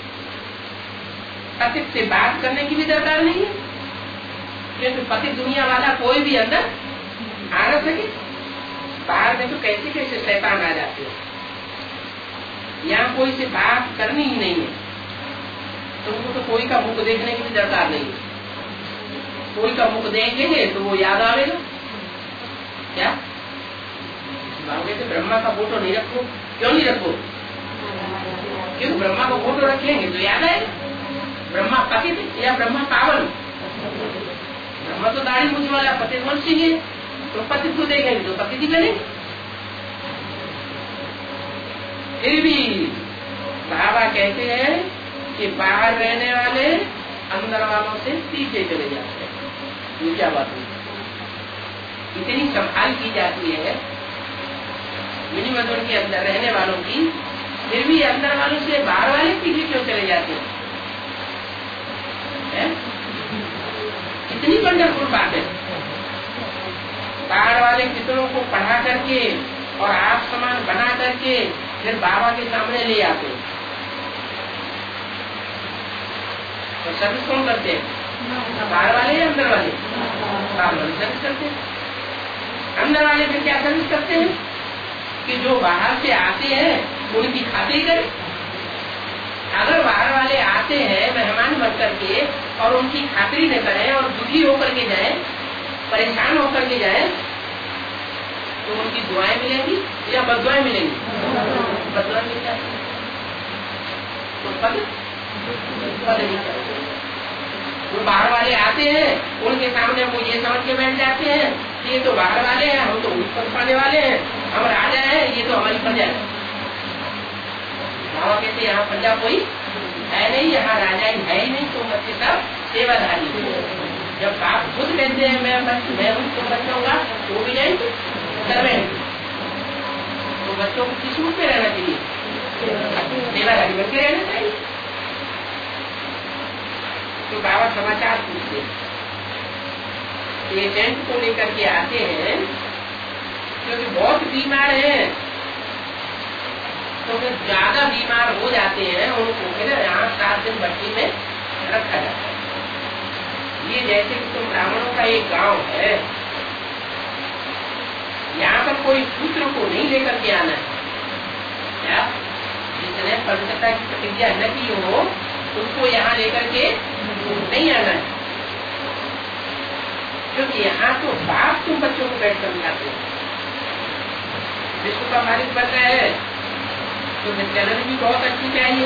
पति से बात करने की भी दरकार नहीं है, क्योंकि पति दुनिया वाला कोई भी अंदर आ न सके। बाहर में तो कैसे कैसे शैतान आ जाते हैं, यहाँ कोई से बात करनी ही नहीं है, तुमको तो कोई का मुख देखने की भी दरकार नहीं है। कोई का मुख देखेंगे तो वो याद आवेगा। क्या बाबू तो ब्रह्मा का फोटो नहीं रखो? क्यों नहीं रखो? क्योंकि ब्रह्मा का फोटो रखेंगे तो याद आएगा। ब्रह्मा पति थे या ब्रह्मा पावन? ब्रह्मा तो दाढ़ी मूछ वाला, पति मनुष्य है, तो पति को देखेंगे तो पति जी बनेंगे। फिर भी बाबा कहते हैं कि बाहर रहने वाले अंदर वालों से पीछे चले जाते हैं। ये क्या बात हुई? इतनी संभाल की जाती है मिनिमम के अंदर रहने वालों की, फिर भी अंदर वालों से बाहर वाले पीछे क्यों चले जाते हैं? है? इतनी वंडरफुल बात है। बाहर वाले कितनों को पढ़ा करके और आप समान बना करके फिर बाबा के सामने ले आते हैं। तो सर्विस कौन करते हैं? बाहर वाले या अंदर वाले? बाहर वाले सर्विस करते हैं। अंदर वाले फिर क्या सर्विस करते हैं कि जो बाहर से आते हैं उनकी खातिरी करें। अगर बाहर वाले आते हैं मेहमान बन करके और उनकी खातिरी न करें और दुखी होकर के जाए, परेशान होकर के जाए, तो उनकी दुआएं मिलेंगी या बददुआएं मिलेंगी? बददुआएं मिल जाती। तो पद पद नहीं करते। वो बाहर वाले आते हैं, उनके सामने वो ये समझ के बैठ जाते हैं ये तो बाहर वाले हैं, हम तो ऊपर पाने वाले हैं, हम राजा हैं, ये तो हमारी प्रजा है। बाबा कहते यहाँ प्रजा कोई है नहीं, यहाँ राजा ही है ही नहीं, तो बच्चे सब सेवाधारी। जब आप खुद कहते हैं मैं मैं हूँ तो बच्चों का वो भी नहीं सर्वेंट, तो बच्चों को किस रूप में रहना चाहिए? सेवाधारी बन के रहना चाहिए। तो बाबा समाचार पूछते पेशेंट को लेकर के आते हैं क्योंकि बहुत बीमार हैं, तो फिर ज्यादा बीमार हो जाते हैं, उनको फिर यहाँ सात दिन भट्टी में रखा जाता है। ये जैसे कि तुम ब्राह्मणों का एक गांव है, यहाँ पर कोई सूत्र को नहीं लेकर के आना है, जिसने पवित्रता की प्रतिज्ञा न की हो उसको यहाँ लेकर के नहीं आना है, क्योंकि यहाँ तो बाप तुम बच्चों को बैठ कर मिलाते हो। विश्व का मालिक बन रहा है तो चलन भी बहुत अच्छी चाहिए,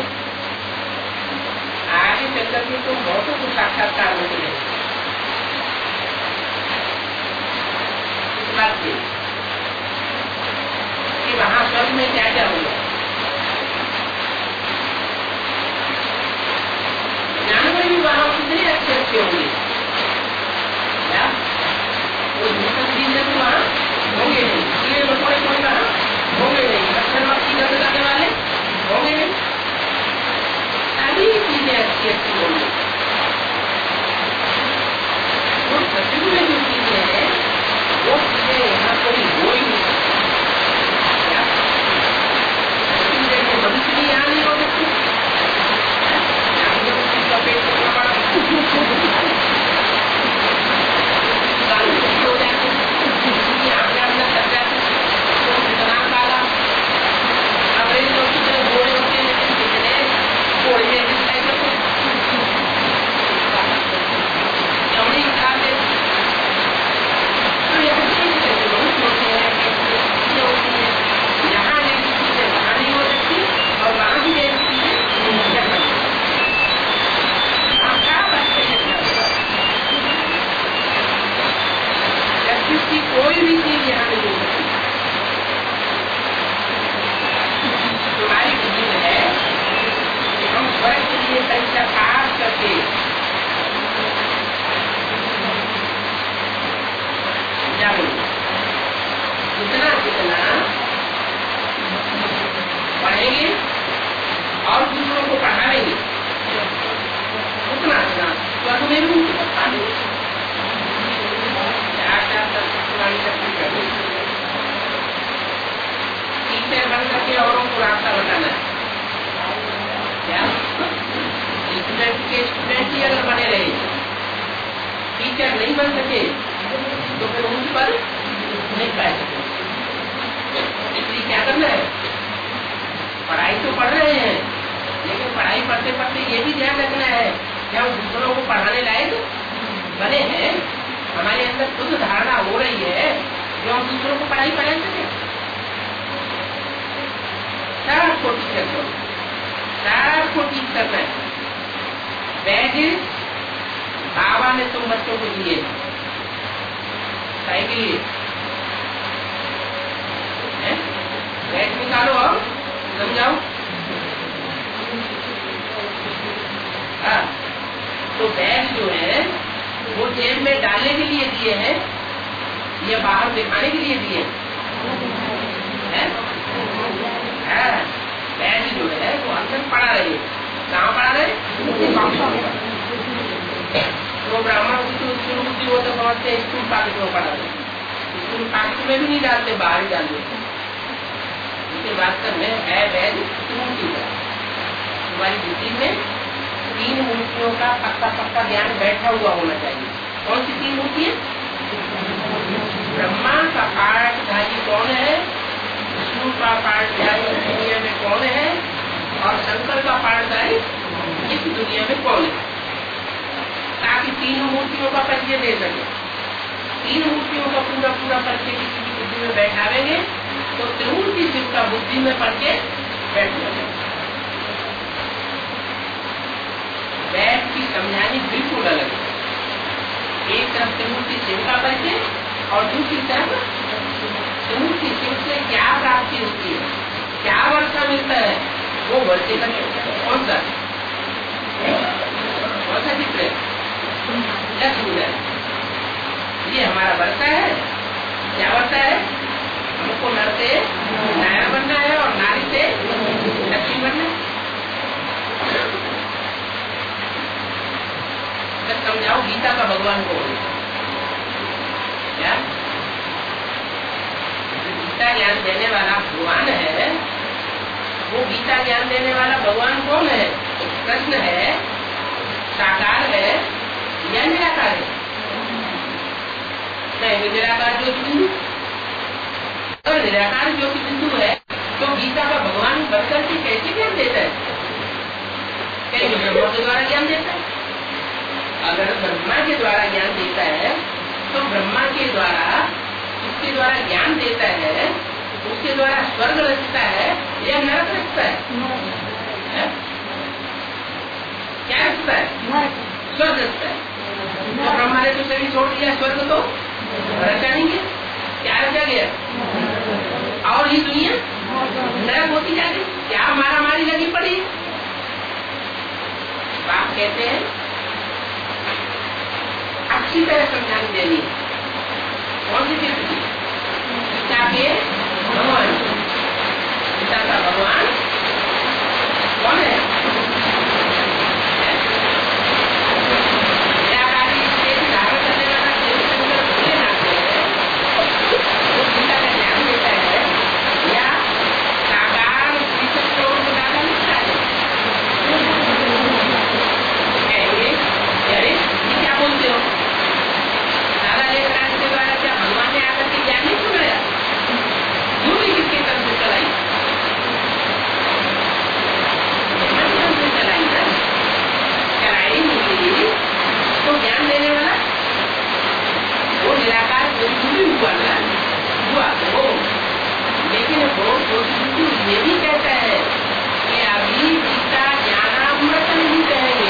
आगे चल करके तुम बहुतों को साक्षात्कार होते हैं। इस बात से कि वहां स्वर्ग में क्या क्या होगा, जानवर भी वहां कितने अच्छे अच्छे होंगे, क्या कोई तो वहां होंगे नहीं, कीड़े मकोड़े कोई वहां होंगे नहीं, मच्छर मक्खी गंद करने वाले होंगे नहीं, सभी चीजें अच्छी अच्छी होंगी। तो सचिव में जो चीजें हैं वो चीजें यहाँ कोई हो ही नहीं सकती। जैसे मनुष्य भी यहाँ नहीं हो सकती, पेट हो जाते अंदर लग जाते, तो कितना काला अंग्रेज लोग कितने घोड़े होते हैं, लेकिन कितने घोड़े में चमड़ी खाते, तो यहाँ होते हैं यहाँ जैसी चीजें वहां नहीं हो सकती और वहां भी जैसी चीजें यहाँ की कोई भी चीज यहाँ नहीं हो सकती। तुम्हारी बुद्धि में है कि हम स्वर्ग के लिए परीक्षा पास करके क्या बोलते जितना जितना पढ़ेंगे और दूसरों को पढ़ाएंगे उतना उतना स्वर्ग में भी उनको पढ़ा देंगे। टीचर बन करके औरों को रास्ता बताना है क्या? स्टूडेंट के स्टूडेंट ही अगर बने रहे, टीचर नहीं बन सके तो फिर उन पर नहीं पाए सके। इसलिए क्या करना है? पढ़ाई तो पढ़ रहे हैं, लेकिन पढ़ाई पढ़ते पढ़ते ये भी ध्यान रखना है कि हम दूसरों को पढ़ाने लायक बने हैं, हमारे अंदर खुद धारणा हो रही है जो हम दूसरों को पढ़ाई पढ़ा सके। सबको ठीक करो, सबको ठीक करना है। बैग बाबा ने तुम बच्चों को दिए, के लिए बैग निकालो और समझाओ। तो बैग जो है वो जेब में डालने के लिए दिए हैं या बाहर दिखाने के लिए दिए हैं? बैग जो है वो अंदर पड़ा रहे। कहाँ पड़ा रहे? तो ब्राह्मण की तो शुरू बुद्धि हो तो समझते स्कूल पाकिट में पड़ा रहे। स्कूल पाकिट में भी नहीं डालते, बाहर ही डाल देते। इसके वास्तव में है बैग मूर्ति का। तुम्हारी बुद्धि में तीन मूर्तियों का पक्का पक्का ज्ञान बैठा हुआ होना चाहिए। कौन सी तीन मूर्ति है? ब्रह्मा का पाठधारी कौन है, विष्णु का पाठधारी दुनिया में कौन है, और शंकर का पाठधारी इस दुनिया में कौन है, ताकि तीनों मूर्तियों का परिचय दे सके। तीन मूर्तियों का पूरा पूरा परिचय किसी की बुद्धि में बैठावेंगे तो त्रिमूर्ति शिव का बुद्धि में पढ़ के बैठ जाएगा। बैठ की समझानी बिल्कुल अलग है। एक तरफ त्रिमूर्ति शिव का परिचय और दूसरी तरफ त्रिमूर्ति शिव से क्या प्राप्ति होती है, क्या वर्षा मिलता है, वो वर्षे का कौन सा कौन सा चित्र है? लक्ष्मी है। ये हमारा वर्षा है। क्या वर्षा है? हमको नर से नारायण बनना है और नारी से लक्ष्मी बनना है। समझाओ गीता का भगवान को क्या? गीता ज्ञान देने वाला भगवान है, वो गीता ज्ञान देने वाला भगवान कौन है? कृष्ण है, साकार है या निराकार है? नहीं, निराकार ज्योति बिंदु। अगर निराकार ज्योति बिंदु है तो गीता का भगवान बनकर के कैसे ज्ञान देता है? क्या ब्रह्मा के द्वारा ज्ञान देता है? अगर ब्रह्मा के द्वारा ज्ञान देता है तो ब्रह्मा के द्वारा उसके द्वारा ज्ञान देता है, उसके द्वारा स्वर्ग रचता है या नरक रचता है? है? क्या रचता है? स्वर्ग रचता है। तो ब्रह्मा ने तो शरीर छोड़ दिया, स्वर्ग तो रचा नहीं गया। क्या रचा गया? और ये दुनिया नरक होती जा रही। क्या मारा मारी लगी पड़ी। बाप कहते हैं अच्छी तरह समझानी देनी। कौन सी चीज? गीता के भगवान। गीता का भगवान कौन है? निराकारी से धारण करने वाला शिवशंकर भोलेनाथ है, वो गीता का ज्ञान देता है या साकार विशिष्ट और दादा लिखता है? अरे क्या बोलते हो? दादा लेकर आने के द्वारा क्या भगवान ने आकर के ज्ञान नहीं सुनाया? क्यों भी किसके कर्म से चलाई? कर्म से चलाई ना, चलाई नहीं तो ज्ञान देने वाला वो निराकार भी हुआ ना, हुआ तो। लेकिन वो बिंदु ये भी कहता है कि अभी गीता ज्ञानामृत नहीं कहेंगे।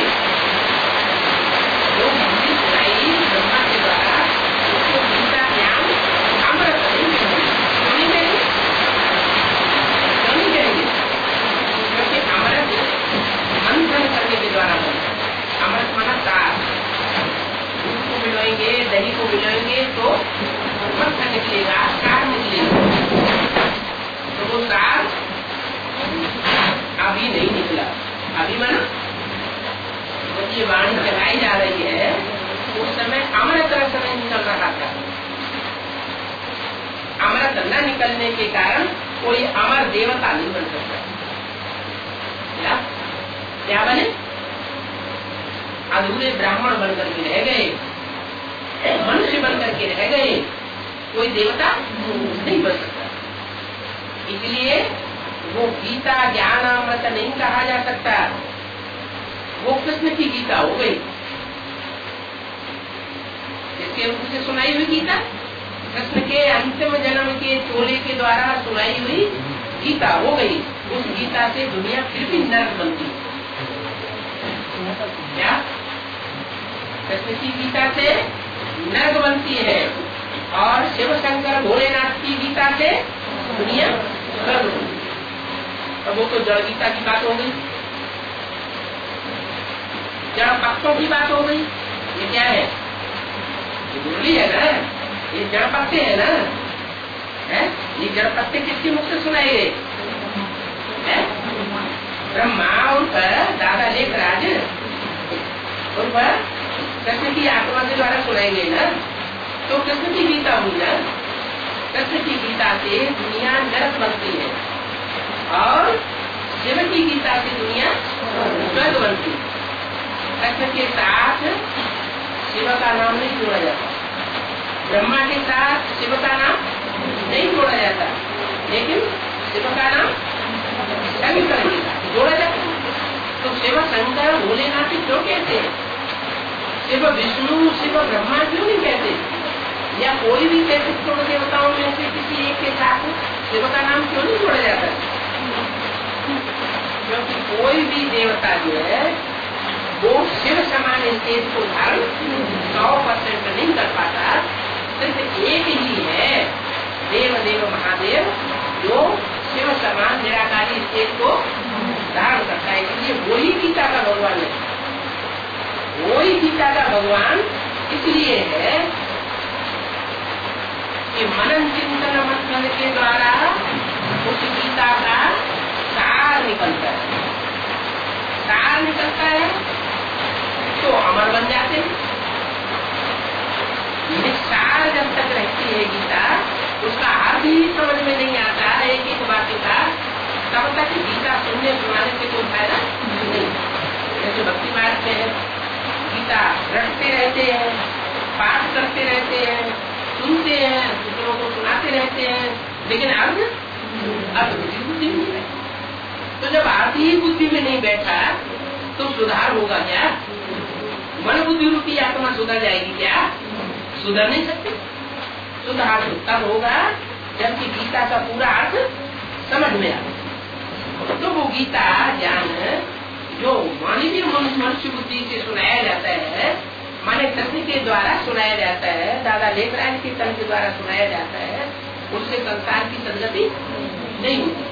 जो हिंदी सुनाई ब्रह्मा के द्वारा उसको गीता ज्ञान अमृत नहीं कहेंगे। क्यों नहीं कहेंगे? क्यों नहीं कहेंगे? क्योंकि अमृत मंथन करने के द्वारा बनता है। अमृत माना सार। दूध को मिलाएंगे, दही को मिलाएंगे तो मंथन निकलेगा, सार निकलेगा। तो वो सार अभी नहीं निकला। अभी माना जब ये वाणी चलाई जा रही है उस समय अमृत रस नहीं निकल रहा था। अमृत न निकलने के कारण कोई अमर देवता नहीं बन सकता। क्या क्या बने? अधूरे ब्राह्मण बनकर के रह गए, मनुष्य बनकर के रह गए, कोई देवता नहीं बन सकता। इसलिए वो गीता ज्ञान अमृत नहीं कहा जा सकता। वो कृष्ण की गीता हो गई, जिसके रूप से सुनाई हुई गीता कृष्ण के अंतिम जन्म के चोले के द्वारा सुनाई हुई गीता हो गई। उस गीता से दुनिया फिर भी नरक बनती। क्या कृष्ण की गीता से नरक बनती है और शिव शंकर भोलेनाथ की गीता से दुनिया स्वर्ग बनती। अब वो तो जड़ गीता की बात हो गई। जड़ पक्ष पत्तों की बात हो गई। ये क्या है? ये मुरली है ना, ये जड़ पत्ते है ना, है? ये जड़ पत्ते किसके मुख से सुनाए गए? ब्रह्मा और दादा लेखराज और कृष्ण की आत्मा के द्वारा सुनाई गई ना। तो कृष्ण की गीता हुई ना, कृष्ण की गीता से दुनिया नरक बनती है और शिव की गीता से दुनिया स्वर्ग बनती है। कृष्ण के साथ शिव का नाम नहीं जोड़ा जाता, ब्रह्मा के साथ शिव का नाम नहीं जोड़ा जाता, लेकिन शिव का नाम शंकर के साथ जोड़ा जाता है। तो शिव शंकर भोलेनाथ क्यों कहते हैं? शिव विष्णु शिव ब्रह्मा क्यों नहीं कहते? या कोई भी कैसे करोड़ देवताओं में से किसी एक के साथ शिव का नाम क्यों नहीं जोड़ा जाता? क्योंकि कोई भी देवता जो है वो शिव समान स्टेज को धारण सौ परसेंट नहीं कर पाता। सिर्फ एक ही है देव देव महादेव जो शिव समान निराकारी स्टेज को धारण करता है। इसलिए वो ही गीता का भगवान है, वो ही गीता का भगवान इसलिए है कि मनन चिंतन मंथन के द्वारा उस गीता का सार निकलता है। सार निकलता है तो अमर बन जाते हैं। निस्सार जब तक रहती है गीता, उसका अर्थ ही समझ में नहीं आता एक एक वाक्य का, तब तक गीता सुनने सुनाने से कोई फायदा नहीं। जैसे भक्ति मार्ग में है, गीता रटते रहते हैं, पाठ करते रहते हैं, सुनते हैं, दूसरों को सुनाते रहते हैं, लेकिन अर्थ अर्थ बुद्धि में नहीं बैठा। तो जब अर्थ ही बुद्धि में नहीं बैठा तो सुधार होगा क्या? मन बुद्धि रूपी आत्मा सुधर जाएगी क्या? सुधर नहीं सकते। सुधार तो तब होगा जबकि गीता का पूरा अर्थ समझ में आए। तो वो गीता ज्ञान जो मानवीय मनुष्य बुद्धि से सुनाया जाता है, माने कृष्ण के द्वारा सुनाया जाता है, दादा लेखराज के तन के द्वारा सुनाया जाता है, उससे संसार की सदगति नहीं होती।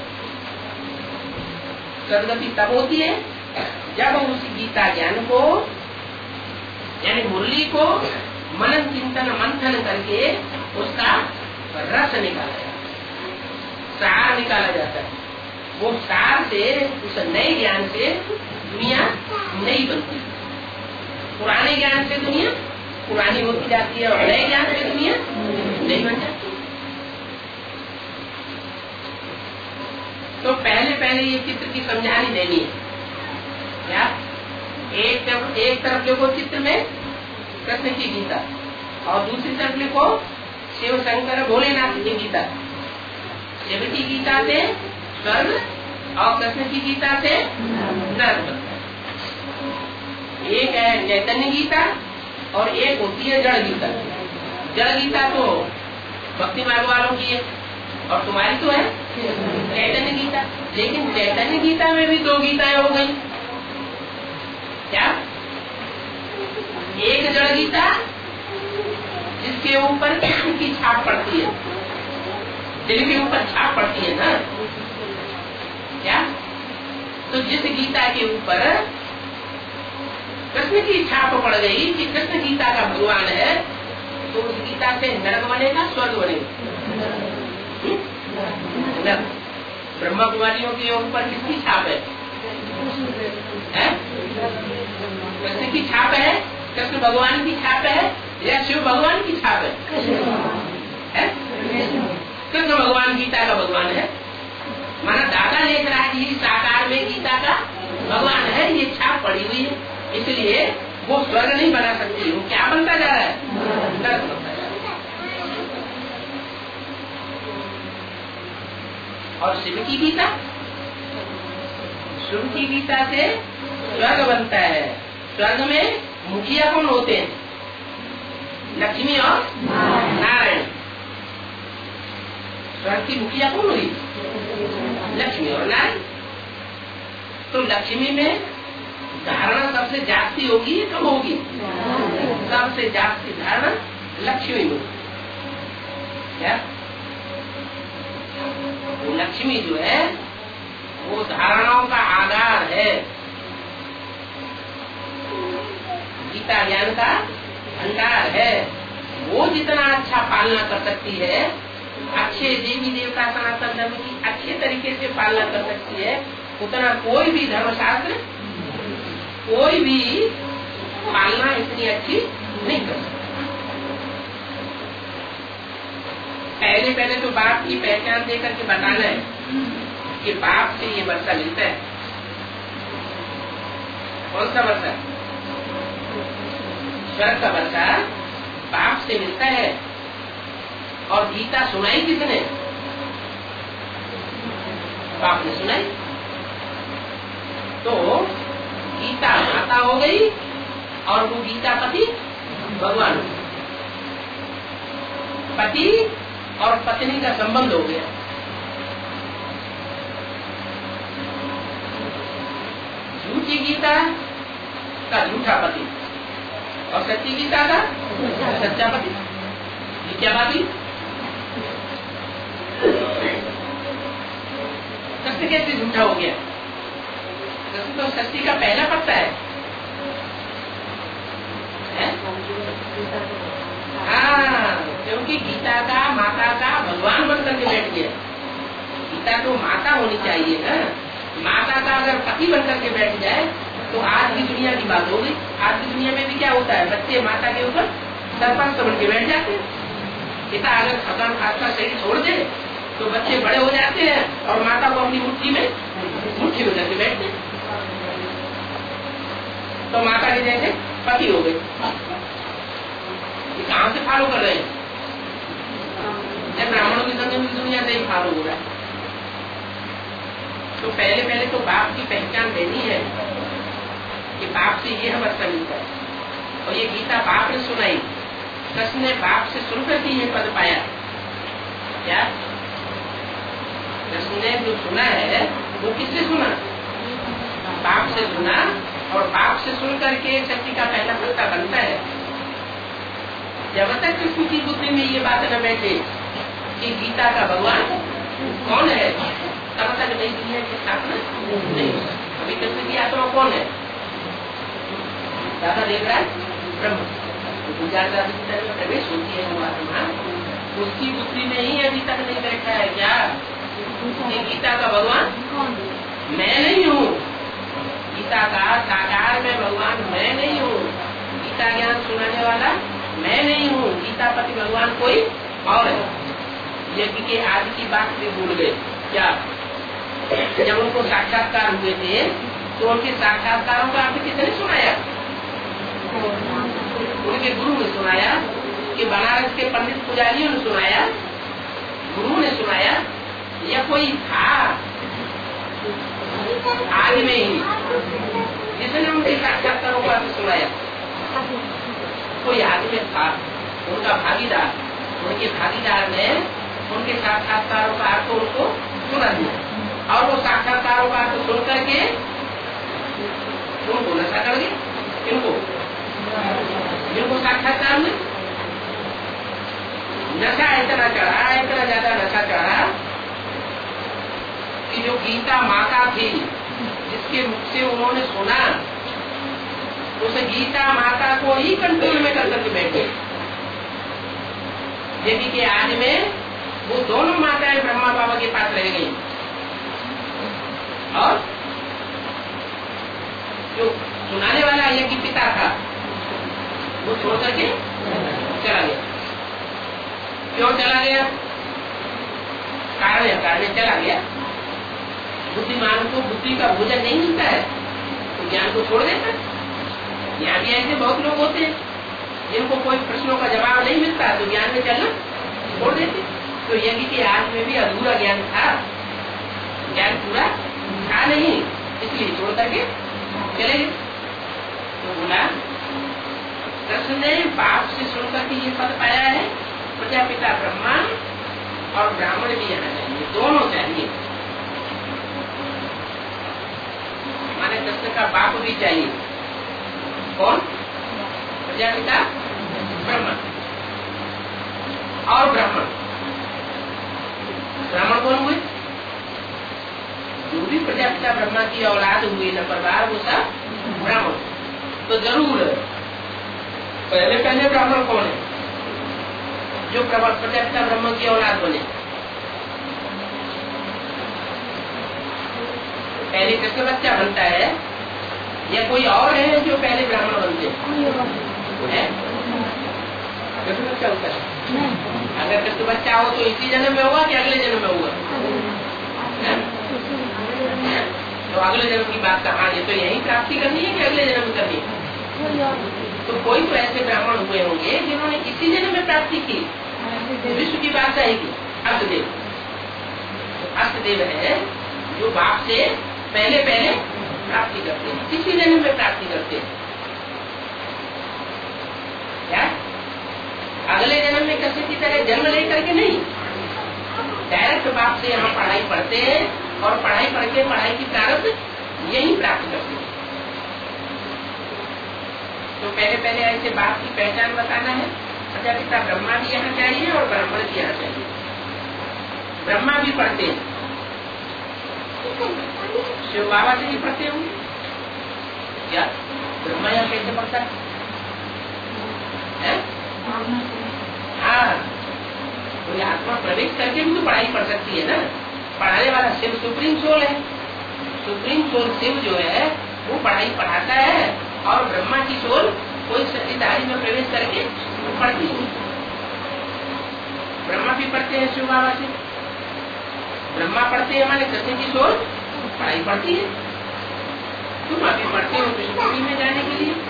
सदगति तब होती है जब उस गीता ज्ञान को यानी मुरली को मनन चिंतन मंथन करके उसका रस निकाला जाता है, सार निकाला जाता है। वो सार से उस नए ज्ञान से दुनिया नहीं बनती। पुराने ज्ञान से दुनिया पुरानी होती जाती है और नए ज्ञान से दुनिया नहीं बन जाती। तो पहले पहले ये चित्र की समझानी देनी है क्या? एक तरफ एक तरफ देखो चित्र में कृष्ण की गीता और दूसरी तरफ लिखो शिव शंकर भोलेनाथ की गीता। शिव की गीता से स्वर्ग और कृष्ण की गीता से नरक बनता है। एक है चैतन्य गीता और एक होती है जड़ गीता। जड़ गीता तो भक्ति मार्ग वालों की है और तुम्हारी तो है चैतन्य गीता। लेकिन चैतन्य गीता में भी दो गीताएं हो गई क्या? एक जड़ गीता जिसके ऊपर कृष्ण की छाप पड़ती है, दिल के ऊपर छाप पड़ती है ना क्या? तो जिस गीता के ऊपर कृष्ण की छाप पड़ गई कि कृष्ण गीता का भगवान है, तो उस गीता से नरक बनेगा स्वर्ग बनेगा? नरक। ब्रह्मा कुमारियों के ऊपर किसकी छाप है? कृष्ण की छाप है, कृष्ण भगवान की छाप है या शिव भगवान की छाप है? है? कृष्ण भगवान गीता का भगवान है, माना दादा लेखराज ही साकार में गीता का भगवान है। ये छाप पड़ी हुई है, इसलिए वो स्वर्ग नहीं बना सकती। वो क्या बनता जा रहा है? नरक बनता जा रहा है। और शिव की गीता, शिव की गीता से स्वर्ग बनता है। स्वर्ग में मुखिया कौन होते हैं? लक्ष्मी और नारायण। स्वर्ग की मुखिया कौन हुई? लक्ष्मी और नारायण। तो लक्ष्मी में धारणा सबसे जास्ती होगी, कब होगी? सबसे जास्ती धारणा लक्ष्मी में। क्या वो लक्ष्मी जो है वो धारणाओं का आधार है। गीता ज्ञान का भंडार है, वो जितना अच्छा पालना कर सकती है, अच्छे देवी देवता सनातन धर्म की अच्छे तरीके से पालना कर सकती है, उतना कोई भी धर्मशास्त्र, कोई भी पालना इतनी अच्छी नहीं कर सकता। पहले पहले तो बाप की पहचान दे करके बताना है कि बाप से ये वर्षा मिलता है। कौन सा वर्षा? स्वर्ग का वर्षा बाप से मिलता है। और गीता सुनाई किसने? बाप ने सुनाई। तो गीता माता हो गई और वो गीता पति भगवान हो गया। पति और पत्नी का संबंध हो गया। झूठी गीता का झूठा पति और सच्ची गीता का सच्चा पति। ये क्या बात हुई? सत्य कैसे झूठा हो गया? सत्य तो सच्ची का पहला पत्ता है, है? हाँ, क्योंकि गीता का माता का भगवान बनकर के बैठ गया। गीता तो माता होनी चाहिए ना। माता का अगर पति बनकर के बैठ जाए तो आज की दुनिया की बात होगी। आज की दुनिया में भी क्या होता है, बच्चे माता के ऊपर सरपंच बन के बैठ जाते हैं। पिता अगर खतन खास का शरीर छोड़ दे तो बच्चे बड़े हो जाते हैं और माता को अपनी मुट्ठी में मुट्ठी में करके बैठते हैं। तो माता के जैसे पति हो गए। कहाँ से फॉलो कर रहे हैं? ब्राह्मणों की संग की दुनिया से ही फॉलो हो रहा है। तो पहले पहले तो बाप की पहचान देनी है कि बाप से ये वर्षा मिलता है। और ये गीता बाप ने सुनाई। कृष्ण ने बाप से सुनकर के ये पद पाया। क्या कृष्ण ने जो सुना है वो किससे सुना? बाप से सुना। और बाप से सुन करके शक्ति का पहला पत्ता बनता है। जब तक कृष्ण की बुद्धि में ये बात न बैठे कि गीता का भगवान कौन है, तब तक नई दुनिया की स्थापना नहीं हो सकती। अभी कृष्ण की आत्मा कौन है? दादा देख रहा है ब्रह्म। तो पूजा की तरह में प्रवेश होती है वो आत्मा, उसकी बुद्धि में ही अभी तक नहीं बैठा है। क्या ये गीता का भगवान मैं नहीं हूँ? गीता का साकार में भगवान मैं नहीं हूँ। गीता ज्ञान सुनाने वाला मैं नहीं हूँ। गीता पति भगवान कोई और है। यज्ञ के आदि की बात भी भूल गए। क्या जब उनको साक्षात्कार हुए थे तो उनके साक्षात्कारों का आपने किसने सुनाया? उनके गुरु ने सुनाया कि बनारस के पंडित पुजारियों ने सुनाया, गुरु ने सुनाया, या कोई था आदि में ही जिसने उनके साक्षात्कारों का सुनाया? कोई आदमी था, उनका भागीदार, उनके भागीदार ने उनके साक्षात्कारों का अर्थ उनको सुना दिया। और वो साक्षात्कारों का अर्थ सुन करके उनको नशा कर गए। इनको जिनको साक्षात्कार में नशा इतना चढ़ा, इतना ज्यादा नशा चढ़ा कि जो गीता माता थी जिसके मुख से उन्होंने सुना, उस गीता माता को ही कंट्रोल में कर करके बैठे। देवी के आदि में वो दोनों माताएं ब्रह्मा बाबा के पास रह गई और जो सुनाने वाला यज्ञ पिता था वो छोड़ करके चला गया। क्यों चला गया? कारण है, कारण चला गया। बुद्धिमान को बुद्धि का भोजन नहीं मिलता है तो ज्ञान को छोड़ देता है। यहाँ भी ऐसे बहुत लोग होते हैं जिनको कोई प्रश्नों का जवाब नहीं मिलता तो ज्ञान में चलना छोड़ देते। तो यज्ञ के आज में भी अधूरा ज्ञान था, ज्ञान पूरा था नहीं, इसलिए छोड़ करके चले गए। तो बोला कृष्ण ने बाप से सुनकर के ये पद पाया है, प्रजापिता ब्रह्मा और ब्राह्मण भी आना चाहिए, दोनों चाहिए। माने कृष्ण का बाप भी चाहिए। कौन? प्रजापिता ब्रह्मा और ब्राह्मण। ब्राह्मण कौन हुए? जो भी प्रजापिता ब्रह्मा की औलाद हुई न परिवार वो सब ब्राह्मण। तो जरूर पहले पहले ब्राह्मण कौन है? जो प्रजापिता ब्रह्म की औलाद बने। पहले कृष्ण बच्चा बनता है या कोई और है जो पहले ब्राह्मण बनते हैं? कृष्ण बच्चा होता है। अगर कृष्ण बच्चा हो तो इसी जन्म में होगा कि अगले जन्म में होगा? तो अगले जन्म की बात कहाँ? ये तो यही प्राप्ति करनी है कि अगले जन्म में करनी है? तो कोई तो ऐसे ब्राह्मण हुए होंगे जिन्होंने इसी जन्म में प्राप्ति की। विश्व की बात आएगी। अष्टदेव, अष्टदेव है जो बाप से पहले पहले प्राप्ति करते हैं, इसी जन्म में प्राप्ति करते हैं। क्या अगले जन्म में किसी की तरह जन्म लेकर के नहीं, डायरेक्ट बाप से यहाँ पढ़ाई पढ़ते हैं और पढ़ाई पढ़ के पढ़ाई की प्रारब्ध यही प्राप्त करते हैं। तो पहले पहले ऐसे बाप की पहचान बताना है। प्रजापिता ब्रह्मा भी यहाँ चाहिए और ब्राह्मण भी यहाँ चाहिए। ब्रह्मा भी पढ़ते हैं, शिव बाबा से भी पढ़ते होंगे क्या? ब्रह्मा यहाँ कैसे पढ़ता है? हाँ, तो आत्मा प्रवेश करके भी तो पढ़ाई पढ़ सकती है ना। पढ़ाने वाला शिव सुप्रीम सोल है। सुप्रीम सोल शिव जो है वो पढ़ाई पढ़ाता है और ब्रह्मा की सोल कोई सच्चिदारी में प्रवेश करके पढ़ती है। ब्रह्मा भी पढ़ते हैं शिव बाबा से। ब्रह्मा पढ़ते हैं हमारे कृष्ण की सोल पढ़ाई पढ़ती है। तुम अभी पढ़ते हो कृष्ण में जाने के लिए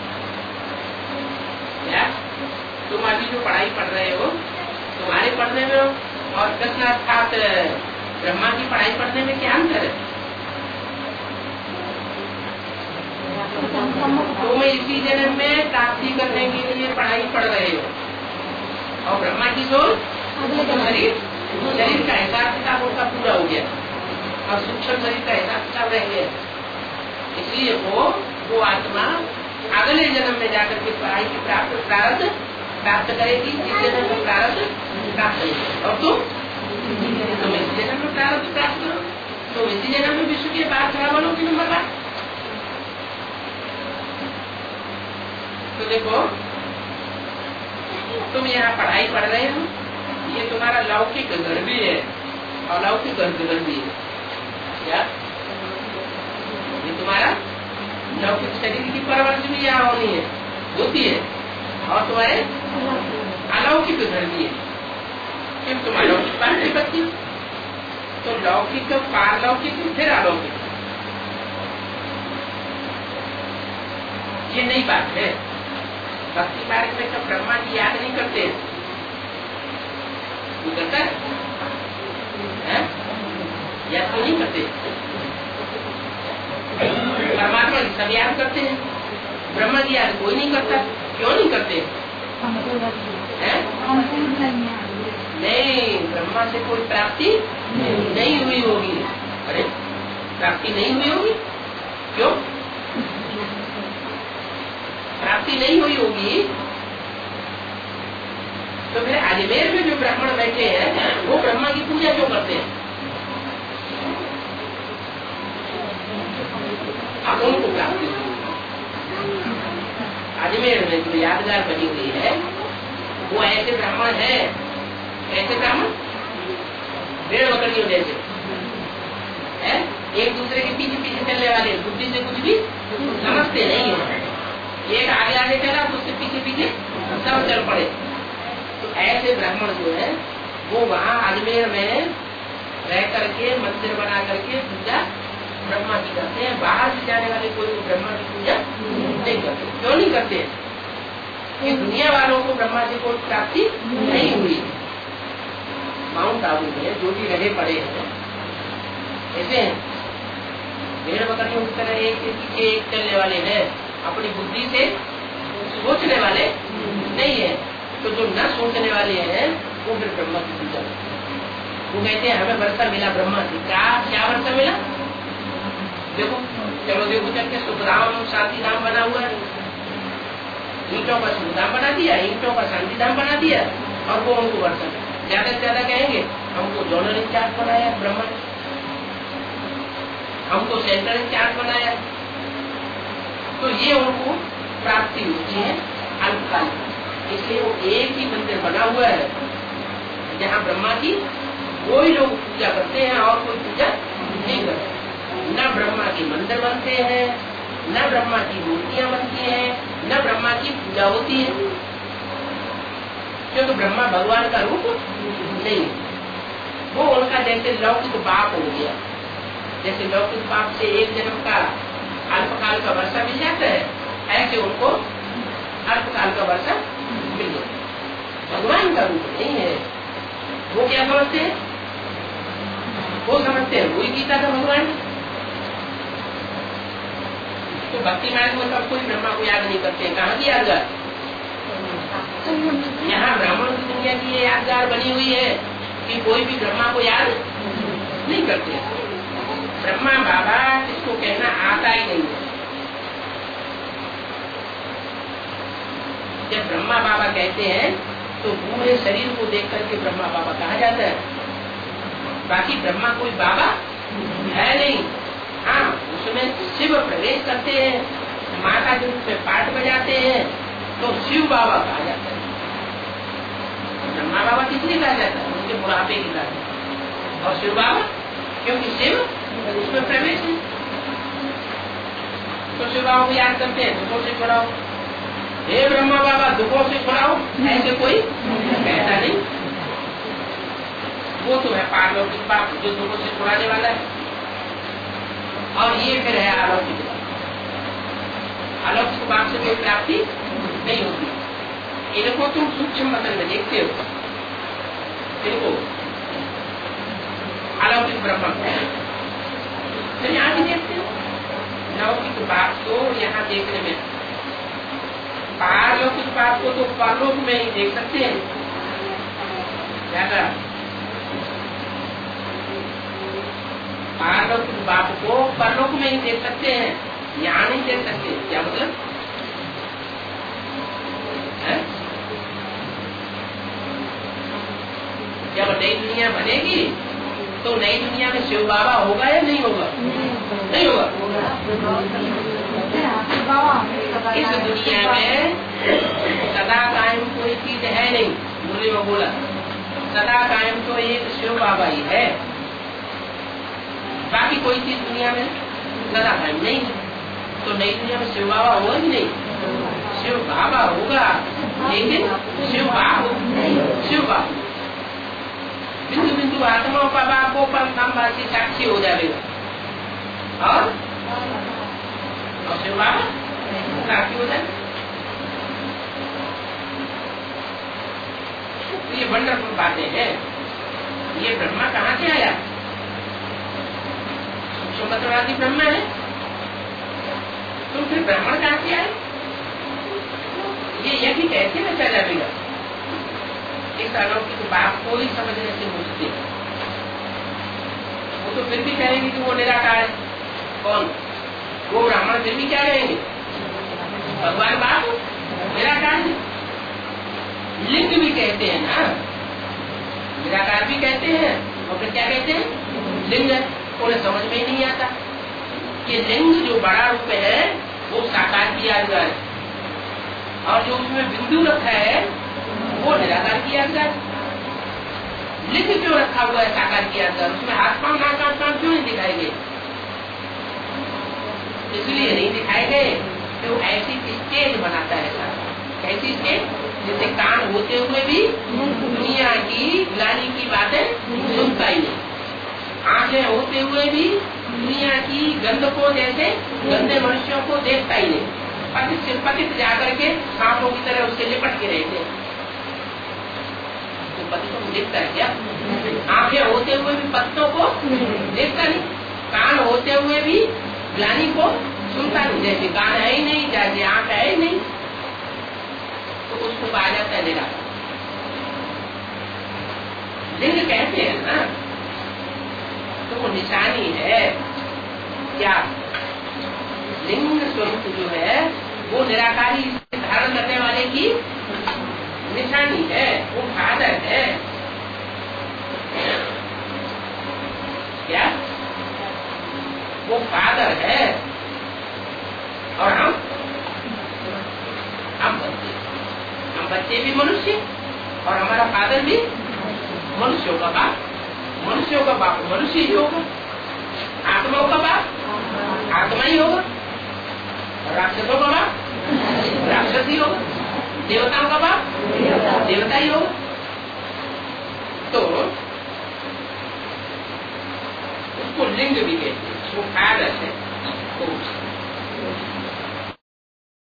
क्या? तुम अभी जो पढ़ाई पढ़ रहे हो तुम्हारे पढ़ने में और कृष्ण अर्थात ब्रह्मा की पढ़ाई पढ़ने में क्या अंतर है? तुम इसी जन्म में प्राप्ति करने के लिए पढ़ाई पढ़ रहे हो और ब्रह्मा की सोच शरीर शरीर का हिसाब किताब उनका पूरा हो गया और सूक्ष्म शरीर का हिसाब किताब रह गया। इसलिए वो वो आत्मा अगले जन्म में जाकर के पढ़ाई की प्राप्त प्रारब्ध प्राप्त करेगी। इस जन्म में प्रारब्ध प्राप्त करेगी और तुम तुम इस जन्म में प्रारब्ध प्राप्त करो। तुम इसी जन्म में विश्व के बात खड़ा बनो कि नंबर बात। तो देखो तुम यहाँ पढ़ाई पढ़ रहे हो, ये तुम्हारा लौकिक घर भी है और लौकिक घर भी है क्या? ये तुम्हारा लौकिक शरीर की परवरिश भी यहाँ होनी है, होती है और तुम्हारे अलौकिक घर भी है। क्यों? तुम अलौकिक पार की बच्ची हो तो लौकिक पारलौकिक फिर अलौकिक, ये नई बात है। भक्ति मार्ग में सब ब्रह्मा की याद नहीं करते, वो करता है, है? याद तो नहीं करते। परमात्मा की सब याद करते हैं, ब्रह्मा की याद कोई नहीं करता। क्यों नहीं करते? नहीं, ब्रह्मा से कोई प्राप्ति नहीं हुई होगी। अरे प्राप्ति नहीं हुई होगी, क्यों प्राप्ति नहीं हुई होगी? तो फिर अजमेर में जो ब्राह्मण बैठे हैं वो ब्रह्मा की पूजा क्यों करते हैं? अब उनको प्राप्ति अजमेर में जो यादगार बनी हुई है वो ऐसे ब्राह्मण है, ऐसे ब्राह्मण भेड़ बकरियों जैसे है, एक दूसरे के पीछे पीछे चलने वाले, बुद्धि से कुछ भी समझते नहीं है। एक आगे आगे चला तो उसके पीछे पीछे सब चल पड़े। तो ऐसे ब्राह्मण जो है वो वहाँ अजमेर में रह करके मंदिर बना करके पूजा ब्रह्मा की करते हैं। बाहर से जाने वाले कोई ब्रह्मा की पूजा नहीं करते। क्यों नहीं करते? कि दुनिया वालों को ब्रह्मा से कोई प्राप्ति नहीं हुई। माउंट आबू में जो भी रहे पड़े हैं ऐसे भेड़ बकरियों की तरह एक के पीछे एक चलने वाले हैं, अपनी बुद्धि से सोचने वाले नहीं है। तो जो न सोचने वाले हैं वो फिर ब्रह्मा की पूजा करते हैं। वो कहते हैं हमें वर्षा मिला ब्रह्मा से। क्या क्या वर्षा मिला? देखो चलो देखो चल के सुखधाम शांति धाम बना हुआ है, ईंटों का सुखधाम बना दिया, ईंटों का शांति धाम बना दिया और वो उनको वर्षा ज्यादा से ज्यादा कहेंगे हमको जोनल इंचार्ज बनाया ब्रह्मा, हमको सेंटर इंचार्ज बनाया। तो ये उनको प्राप्ति होती है अल्पकालिक, इसलिए वो एक ही मंदिर बना हुआ है जहाँ ब्रह्मा की कोई लोग पूजा करते हैं और कोई पूजा नहीं करते। न ब्रह्मा के मंदिर बनते हैं, न ब्रह्मा की मूर्तियां बनती हैं, न ब्रह्मा की पूजा होती है, क्योंकि ब्रह्मा भगवान का रूप नहीं, वो उनका जैसे लौकिक बाप हो गया। जैसे लौकिक बाप से एक जन्म का अल्पकाल का वर्षा मिल जाता है, ऐसे उनको अल्पकाल का वर्षा मिल गया। भगवान का रूप नहीं है। वो क्या समझते हैं? वो समझते हैं वही गीता का भगवान। तो भक्ति मार्ग में सब कोई ब्रह्मा को याद नहीं करते। कहाँ की यादगार? यहाँ ब्राह्मण की दुनिया की ये यादगार बनी हुई है कि कोई भी ब्रह्मा को याद नहीं करते। ब्रह्मा बाबा इसको कहना आता ही नहीं है। जब ब्रह्मा बाबा कहते हैं तो पूरे शरीर को देख करके ब्रह्मा बाबा कहा जाता है। बाकी ब्रह्मा कोई बाबा है नहीं। हाँ, उसमें शिव प्रवेश करते हैं, माता के रूप में पाठ बजाते हैं तो शिव बाबा कहा जाता है। ब्रह्मा बाबा किसलिए कहा जाता है? उनके बुढ़ापे की कारण। और शिव बाबा क्योंकि शिव उसमें प्रवेश है। तो शिव बाबा को याद करते हैं, दुखों से छुड़ाओ। हे ब्रह्मा बाबा दुखों से छुड़ाओ, ऐसे कोई कहता नहीं। वो तो है पारलौकिक बाप जो दुखों से छुड़ाने वाला है। और ये फिर है अलौकिक बाप। अलौकिक बाप से कोई प्राप्ति नहीं होती। इनको तुम सूक्ष्म मतलब में देखते हो, इनको अलौकिक ब्रह्म तो यहाँ भी देखते हो। लौकिक बाप को यहाँ देखने में, पारलौकिक बाप को तो परलोक में ही देख सकते हैं। ज्यादा पारलौकिक बाप को परलोक में ही देख सकते हैं, यहाँ नहीं देख सकते। क्या मतलब है? जब नई दुनिया बनेगी तो नई दुनिया में शिव बाबा होगा या नहीं होगा? नहीं होगा। इस दुनिया में सदा कायम कोई चीज है नहीं। मुरली में बोला सदा कायम तो एक शिव बाबा ही है, बाकी कोई चीज दुनिया में सदा कायम नहीं है। तो नई दुनिया में शिव बाबा होगा कि नहीं? शिव बाबा होगा, लेकिन शिव बाबा शिव बाबा बिंदु बिंदु आत्मा का बाप को परमात्मा साक्षी हो जाएगा और शिव बाबा साक्षी हो जाएगा। तो ये वंडरफुल बातें हैं। ये ब्रह्मा कहाँ से आया? सूक्ष्मतवादी ब्रह्मा है। तो फिर ब्राह्मण कहाँ से आए? ये यही कैसे बचा जाएगा? इस अलौकिक बाप को ही समझने से मुझते। वो तो फिर भी कहेंगे कि वो निराकार है। कौन? वो ब्राह्मण फिर भी क्या कहेंगे? भगवान बाप निराकार है। लिंग भी कहते हैं ना, निराकार भी कहते हैं और फिर क्या कहते हैं? लिंग है। उन्हें समझ में ही नहीं आता कि लिंग जो बड़ा रूप है वो साकार की यादगार है, और जो उसमें बिंदु रखा है वो निराकार की यादगार। लिंग क्यों रखा हुआ है साकार की यादगार? उसमें हाथ पांव नाक कान कान क्यों नहीं दिखाए गए? इसलिए नहीं दिखाए गए कि वो ऐसी स्टेज बनाता है साकार। कैसी स्टेज? जैसे कान होते हुए भी दुनिया की ग्लानि की बातें सुनता ही नहीं, आंखें होते हुए भी दुनिया की गंध को जैसे गंदे मनुष्यों को देखता ही नहीं, पतित से पतित जाकर के सांपों की तरह उससे लिपट के रहते। तो पतितों को देखता है क्या? आंखें होते हुए भी पत्तों को देखता नहीं, कान होते हुए भी ग्लानि को सुनता नहीं। जैसे कान है ही नहीं, जैसे आंख है ही नहीं, तो उसको कहा जाता है निराकार। लिंग कहते हैं ना, तो वो निशानी है क्या? लिंग स्वरूप जो है वो निराकारी धारण करने वाले की निशानी है, वो फादर है। क्या? वो फादर है और हम हम बनते हैं। बच्चे भी मनुष्य और हमारा फादर भी मनुष्यों का बाप, मनुष्यों का बाप मनुष्य ही होगा, आत्माओं का बाप आत्मा ही होगा, राक्षसों का बाप राक्षस ही होगा, देवताओं का बाप देवता ही होगा। तो उसको लिंग भी कहते हैं, वो फादर है। तो